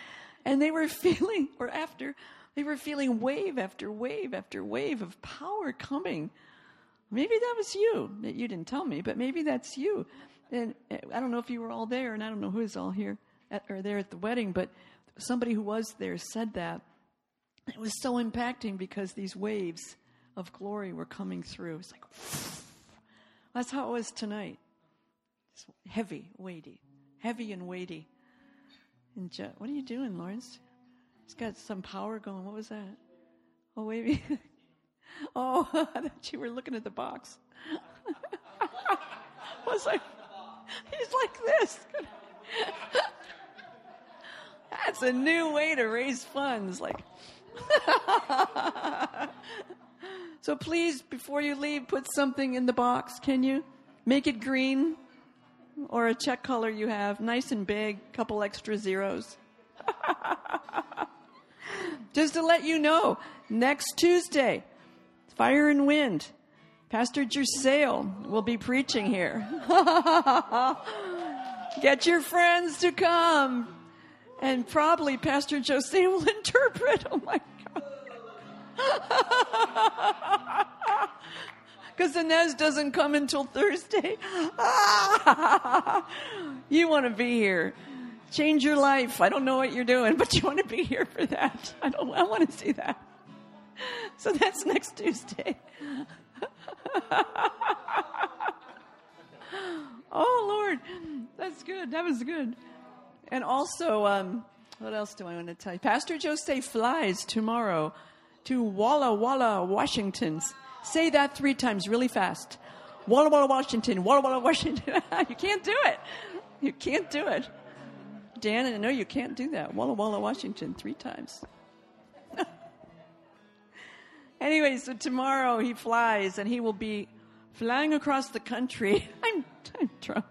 A: And they were feeling, they were feeling wave after wave after wave of power coming. Maybe that was you. You didn't tell me, but maybe that's you. And I don't know if you were all there, and I don't know who's all here or there at the wedding, but somebody who was there said that. It was so impacting because these waves of glory were coming through. It's like, that's how it was tonight. It's heavy and weighty. And what are you doing, Lawrence? He's got some power going. What was that? Oh, maybe. Oh, I thought you were looking at the box. Was like, he's like this. That's a new way to raise funds. Like, so please, before you leave, put something in the box. Can you make it green or a check color you have, nice and big, couple extra zeros. Just to let you know, next Tuesday, Fire and Wind, Pastor Jersail will be preaching here. Get your friends to come. And probably Pastor Jose will interpret. Oh my God. Because Inez doesn't come until Thursday. You want to be here. Change your life. I don't know what you're doing, but you want to be here for that. I want to see that. So that's next Tuesday. Oh, Lord. That's good. That was good. And also, what else do I want to tell you? Pastor Jose flies tomorrow to Walla Walla, Washington. Say that 3 times really fast. Walla Walla, Washington. Walla Walla, Washington. You can't do it. You can't do it. Dan, I know you can't do that. Walla Walla, Washington 3 times. Anyway, so tomorrow he flies, and he will be flying across the country. I'm drunk.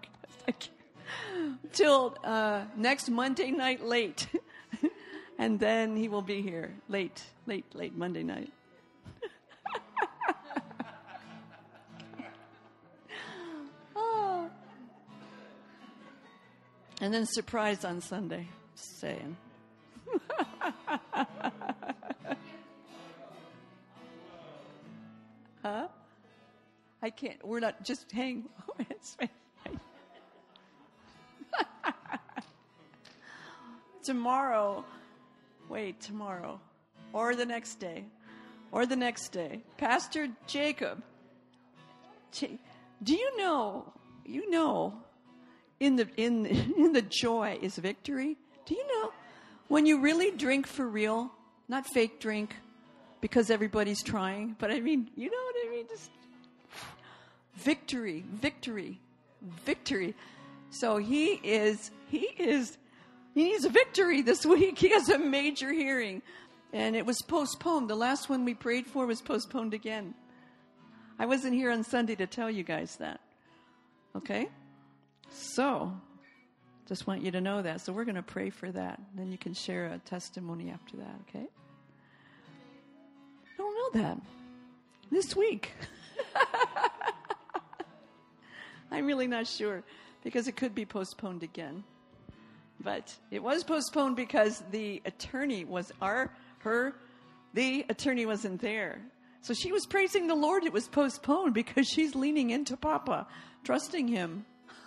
A: Till next Monday night late. And then he will be here late Monday night. Oh. And then surprise on Sunday. Just saying. Huh? I can't. We're not. Just hang. Tomorrow, or the next day, Pastor Jacob. Do you know? In the joy is victory. Do you know when you really drink for real, not fake drink, because everybody's trying, but I mean, you know what I mean? Just victory. So he needs a victory this week. He has a major hearing, and it was postponed. The last one we prayed for was postponed again. I wasn't here on Sunday to tell you guys that. Okay? So, just want you to know that. So we're going to pray for that. Then you can share a testimony after that, okay? I don't know that. This week. I'm really not sure, because it could be postponed again. But it was postponed because the attorney the attorney wasn't there. So she was praising the Lord. It was postponed because she's leaning into Papa, trusting him.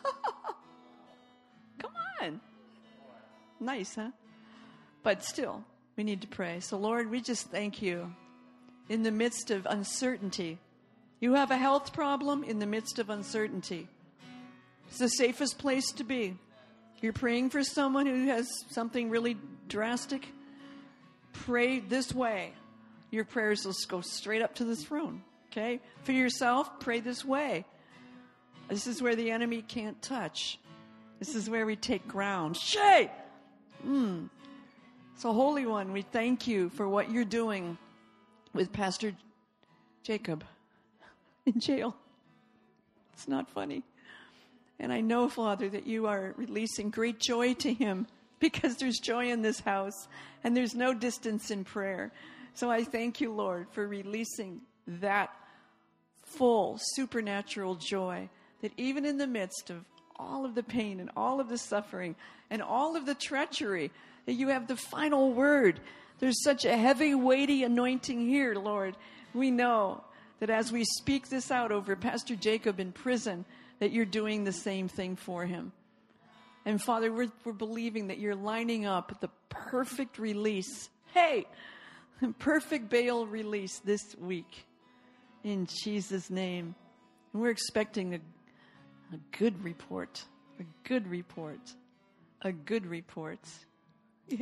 A: Come on. Nice, huh? But still, we need to pray. So Lord, we just thank you in the midst of uncertainty. You have a health problem in the midst of uncertainty. It's the safest place to be. You're praying for someone who has something really drastic. Pray this way. Your prayers will go straight up to the throne. Okay? For yourself, pray this way. This is where the enemy can't touch. This is where we take ground. Shay! So, Holy One, we thank you for what you're doing with Pastor Jacob in jail. It's not funny. And I know, Father, that you are releasing great joy to him, because there's joy in this house and there's no distance in prayer. So I thank you, Lord, for releasing that full supernatural joy, that even in the midst of all of the pain and all of the suffering and all of the treachery that you have the final word. There's such a heavy, weighty anointing here, Lord. We know that as we speak this out over Pastor Jacob in prison, that you're doing the same thing for him. And Father, we're believing that you're lining up the perfect release. Hey, perfect bail release this week. In Jesus' name. And we're expecting a good report. A good report. A good report. Yeah.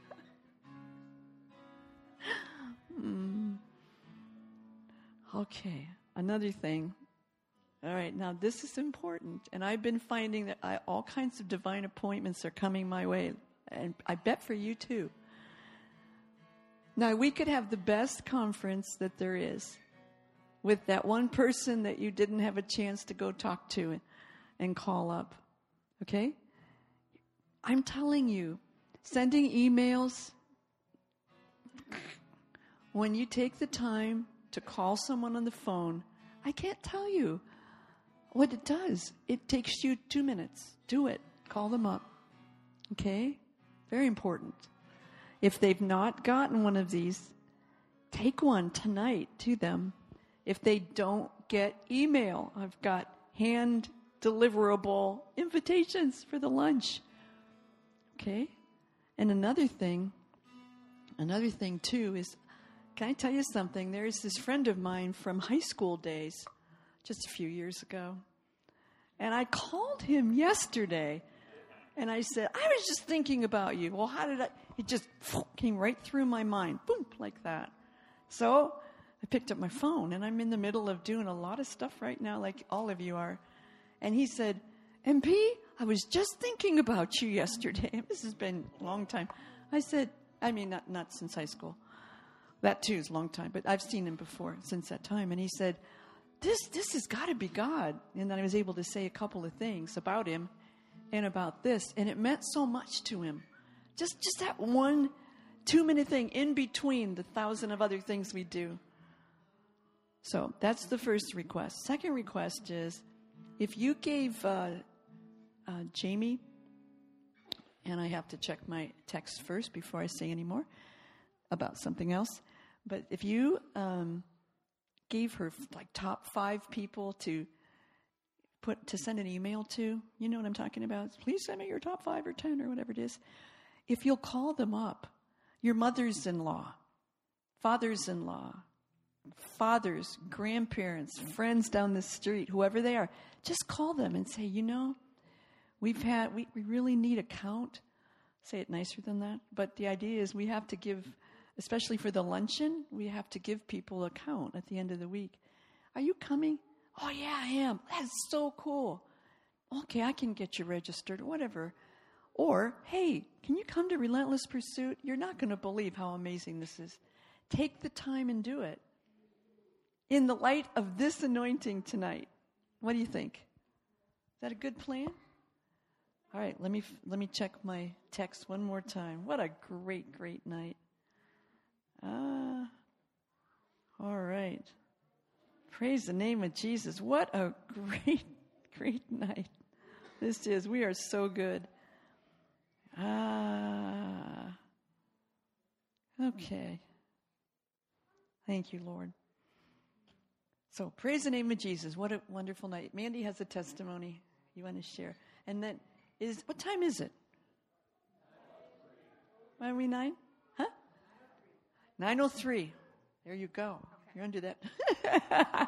A: Okay, another thing. All right, now this is important. And I've been finding that all kinds of divine appointments are coming my way. And I bet for you too. Now, we could have the best conference that there is with that one person that you didn't have a chance to go talk to and call up. Okay? I'm telling you, sending emails, when you take the time to call someone on the phone, I can't tell you what it does. It takes you 2 minutes. Do it. Call them up. Okay? Very important. If they've not gotten one of these, take one tonight to them. If they don't get email, I've got hand deliverable invitations for the lunch. Okay? And another thing too is, can I tell you something? There's this friend of mine from high school days, just a few years ago. And I called him yesterday. And I said, I was just thinking about you. Well, it just came right through my mind. Boom, like that. So I picked up my phone, and I'm in the middle of doing a lot of stuff right now, like all of you are. And he said, MP, I was just thinking about you yesterday. This has been a long time. I said, not since high school. That too is a long time, but I've seen him before since that time. And he said, this has got to be God. And then I was able to say a couple of things about him and about this, and it meant so much to him. Just that 1 2-minute thing in between the 1,000 of other things we do. So that's the first request. Second request is, if you gave Jamie, and I have to check my text first before I say any more about something else, but if you gave her like top 5 people to send an email to, you know what I'm talking about? Please send me your top 5 or 10 or whatever it is. If you'll call them up, your mothers-in-law, fathers-in-law, fathers, grandparents, friends down the street, whoever they are, just call them and say, we really need a count. Say it nicer than that. But the idea is we have to give, especially for the luncheon, we have to give people a count at the end of the week. Are you coming? Oh, yeah, I am. That's so cool. Okay, I can get you registered or whatever. Or, hey, can you come to Relentless Pursuit? You're not going to believe how amazing this is. Take the time and do it. In the light of this anointing tonight, what do you think? Is that a good plan? All right, let me check my text one more time. What a great, great night. All right. Praise the name of Jesus. What a great, great night this is. We are so good. Okay. Thank you, Lord. So, praise the name of Jesus. What a wonderful night. Mandy has a testimony you want to share. And then, what time is it? Are we 9? Huh? 9:03. There you go. Okay. You're going to do that.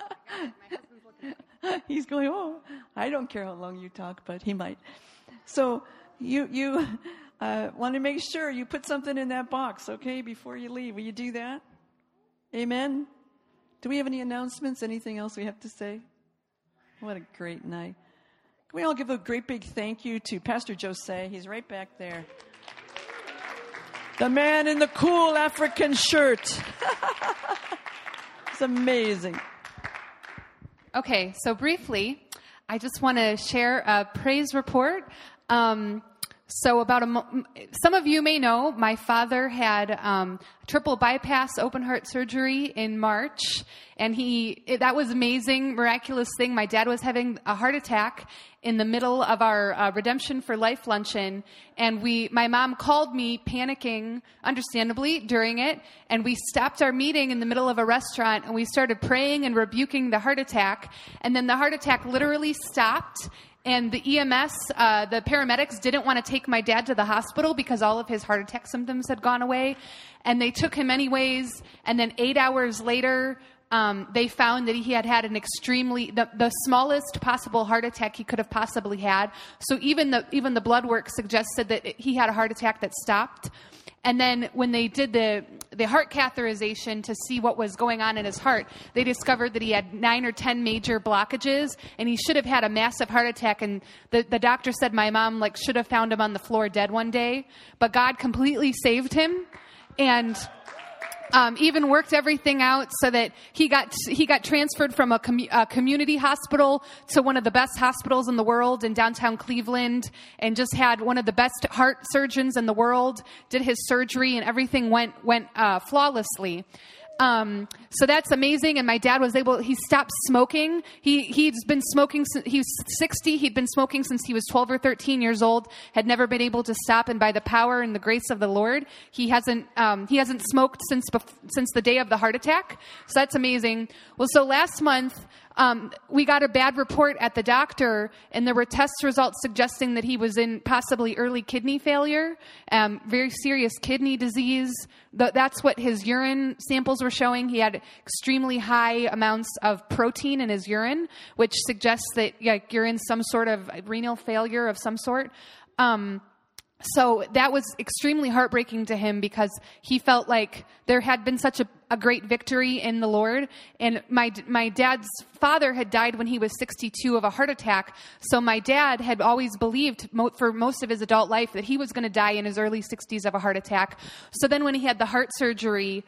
A: He's going, I don't care how long you talk, but he might. So you want to make sure you put something in that box, okay, before you leave. Will you do that? Amen? Do we have any announcements? Anything else we have to say? What a great night. Can we all give a great big thank you to Pastor Jose? He's right back there. The man in the cool African shirt. It's amazing.
E: Okay, so briefly, I just want to share a praise report. So some of you may know, my father had triple bypass open heart surgery in March, and that was amazing, miraculous thing. My dad was having a heart attack in the middle of our Redemption for Life luncheon, and my mom called me panicking, understandably, during it, and we stopped our meeting in the middle of a restaurant, and we started praying and rebuking the heart attack, and then the heart attack literally stopped. And the EMS, the paramedics didn't want to take my dad to the hospital because all of his heart attack symptoms had gone away. And they took him anyways. And then 8 hours later, they found that he had an the smallest possible heart attack he could have possibly had. So even the blood work suggested that he had a heart attack that stopped. And then when they did the heart catheterization to see what was going on in his heart, they discovered that he had 9 or 10 major blockages, and he should have had a massive heart attack. And the doctor said my mom should have found him on the floor dead one day, but God completely saved him, and even worked everything out so that he got transferred from a community hospital to one of the best hospitals in the world in downtown Cleveland, and just had one of the best heart surgeons in the world, did his surgery, and everything went flawlessly. So that's amazing. And my dad he stopped smoking. He's been smoking since he was 60. He'd been smoking since he was 12 or 13 years old, had never been able to stop. And by the power and the grace of the Lord, he hasn't smoked since the day of the heart attack. So that's amazing. Well, so last month, we got a bad report at the doctor, and there were test results suggesting that he was in possibly early kidney failure, very serious kidney disease. That's what his urine samples were showing. He had extremely high amounts of protein in his urine, which suggests that you're in some sort of renal failure of some sort. So that was extremely heartbreaking to him because he felt like there had been such a great victory in the Lord. And my dad's father had died when he was 62 of a heart attack. So my dad had always believed for most of his adult life that he was going to die in his early 60s of a heart attack. So then when he had the heart surgery,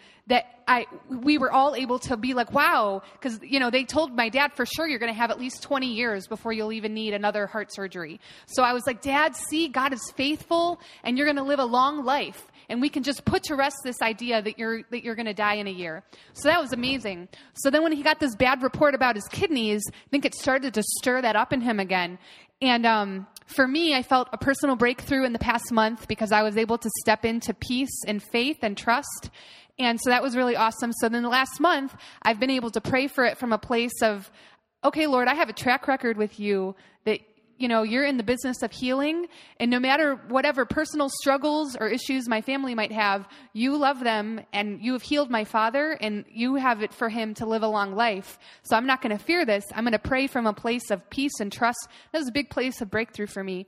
E: we were all able to be like, wow, because, they told my dad, for sure, you're going to have at least 20 years before you'll even need another heart surgery. So I was like, Dad, see, God is faithful, and you're going to live a long life. And we can just put to rest this idea that you're going to die in a year. So that was amazing. So then when he got this bad report about his kidneys, I think it started to stir that up in him again. And for me, I felt a personal breakthrough in the past month because I was able to step into peace and faith and trust. And so that was really awesome. So then the last month, I've been able to pray for it from a place of, okay, Lord, I have a track record with you that you're in the business of healing, and no matter whatever personal struggles or issues my family might have, you love them, and you have healed my father, and you have it for him to live a long life. So I'm not going to fear this. I'm going to pray from a place of peace and trust. That was a big place of breakthrough for me.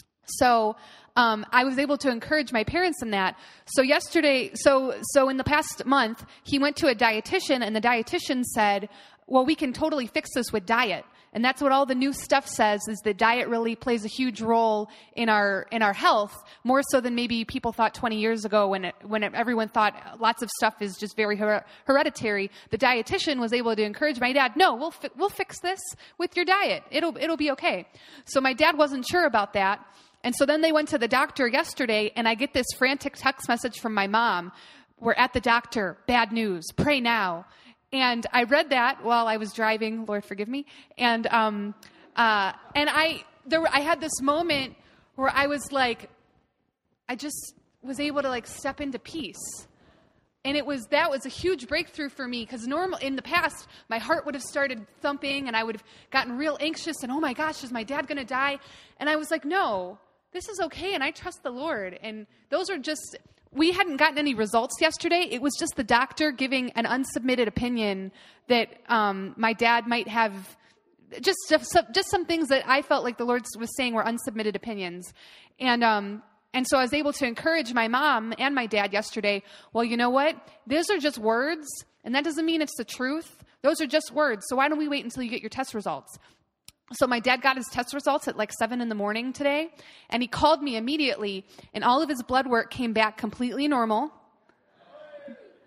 E: So I was able to encourage my parents in that. So yesterday, so in the past month, he went to a dietitian, and the dietitian said, well, we can totally fix this with diet. And that's what all the new stuff says, is that diet really plays a huge role in our health, more so than maybe people thought 20 years ago when everyone thought lots of stuff is just very hereditary. The dietitian was able to encourage my dad, no, we'll fix this with your diet. It'll be okay. So my dad wasn't sure about that. And so then they went to the doctor yesterday, and I get this frantic text message from my mom. We're at the doctor. Bad news. Pray now. And I read that while I was driving. Lord, forgive me. And I had this moment where I was like, I just was able to step into peace. And that was a huge breakthrough for me, because in the past, my heart would have started thumping, and I would have gotten real anxious, and oh my gosh, is my dad going to die? And I was like, no, this is okay, and I trust the Lord. And those are just... We hadn't gotten any results yesterday. It was just the doctor giving an unsubmitted opinion that my dad might have just some things that I felt like the Lord was saying were unsubmitted opinions. And so I was able to encourage my mom and my dad yesterday. Well, you know what? Those are just words, and that doesn't mean it's the truth. Those are just words. So why don't we wait until you get your test results? So my dad got his test results at 7 a.m. today, and he called me immediately, and all of his blood work came back completely normal.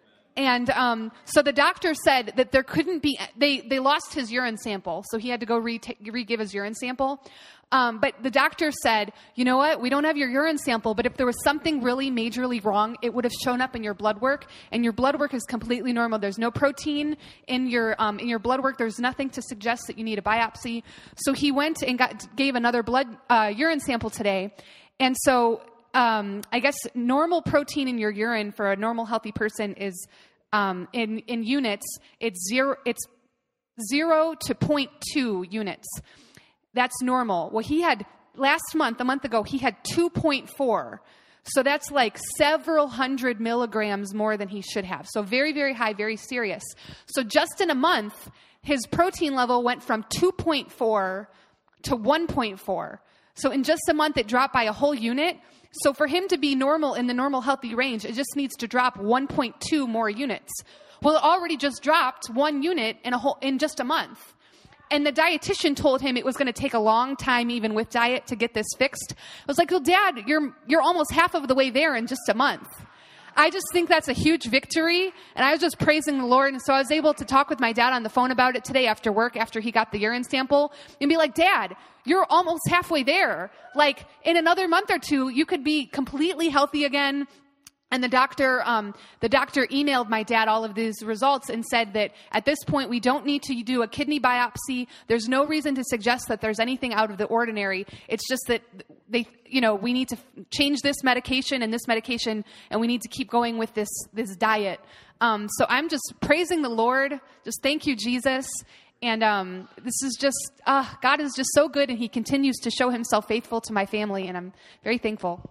E: And so the doctor said that there couldn't be, they lost his urine sample, so he had to go re-give his urine sample. But the doctor said, you know what, we don't have your urine sample, but if there was something really majorly wrong, it would have shown up in your blood work, and your blood work is completely normal. There's no protein in your blood work. There's nothing to suggest that you need a biopsy. So he went and gave another urine sample today. And so I guess normal protein in your urine for a normal healthy person is in units. It's 0 to 0.2 units. That's normal. Well, he had a month ago, he had 2.4. So that's like several hundred milligrams more than he should have. So very, very high, very serious. So just in a month, his protein level went from 2.4 to 1.4. So in just a month, it dropped by a whole unit. So for him to be normal in the normal healthy range, it just needs to drop 1.2 more units. Well, it already just dropped 1 unit in just a month. And the dietitian told him it was going to take a long time, even with diet, to get this fixed. I was like, well, Dad, you're almost half of the way there in just a month. I just think that's a huge victory. And I was just praising the Lord. And so I was able to talk with my dad on the phone about it today after work, after he got the urine sample, and be like, Dad, you're almost halfway there. Like in another month or two, you could be completely healthy again. And the doctor emailed my dad all of these results and said that at this point we don't need to do a kidney biopsy. There's no reason to suggest that there's anything out of the ordinary. It's just that we need to change this medication and this medication, and we need to keep going with this diet. So I'm just praising the Lord. Just thank you, Jesus. And this is just God is just so good, and He continues to show Himself faithful to my family, and I'm very thankful.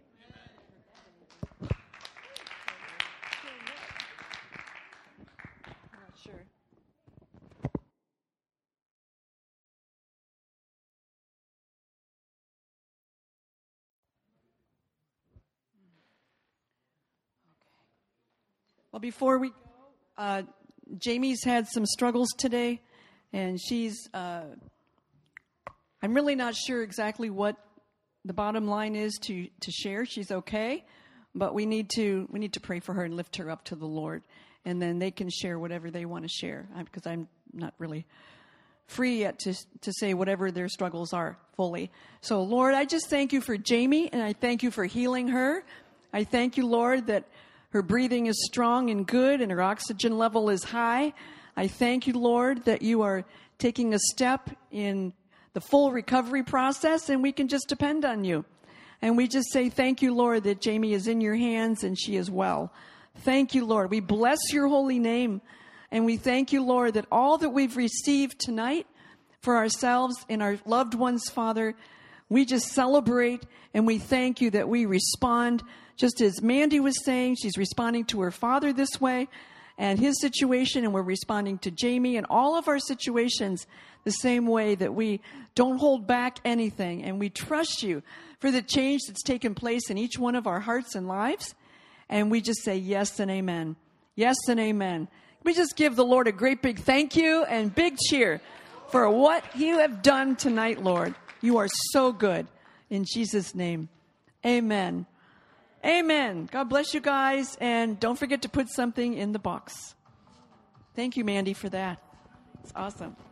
A: Well, before we go, Jamie's had some struggles today, and I'm really not sure exactly what the bottom line is to share. She's okay, but we need to pray for her and lift her up to the Lord, and then they can share whatever they want to share, because I'm not really free yet to say whatever their struggles are fully. So, Lord, I just thank you for Jamie, and I thank you for healing her. I thank you, Lord, that her breathing is strong and good, and her oxygen level is high. I thank you, Lord, that you are taking a step in the full recovery process, and we can just depend on you. And we just say thank you, Lord, that Jamie is in your hands and she is well. Thank you, Lord. We bless your holy name, and we thank you, Lord, that all that we've received tonight for ourselves and our loved ones, Father, we just celebrate, and we thank you that we respond. Just as Mandy was saying, she's responding to her father this way and his situation, and we're responding to Jamie and all of our situations the same way, that we don't hold back anything, and we trust you for the change that's taken place in each one of our hearts and lives. And we just say yes and amen. Yes and amen. We just give the Lord a great big thank you and big cheer for what you have done tonight, Lord. You are so good. In Jesus' name, amen. Amen. God bless you guys. And don't forget to put something in the box. Thank you, Mandy, for that. It's awesome.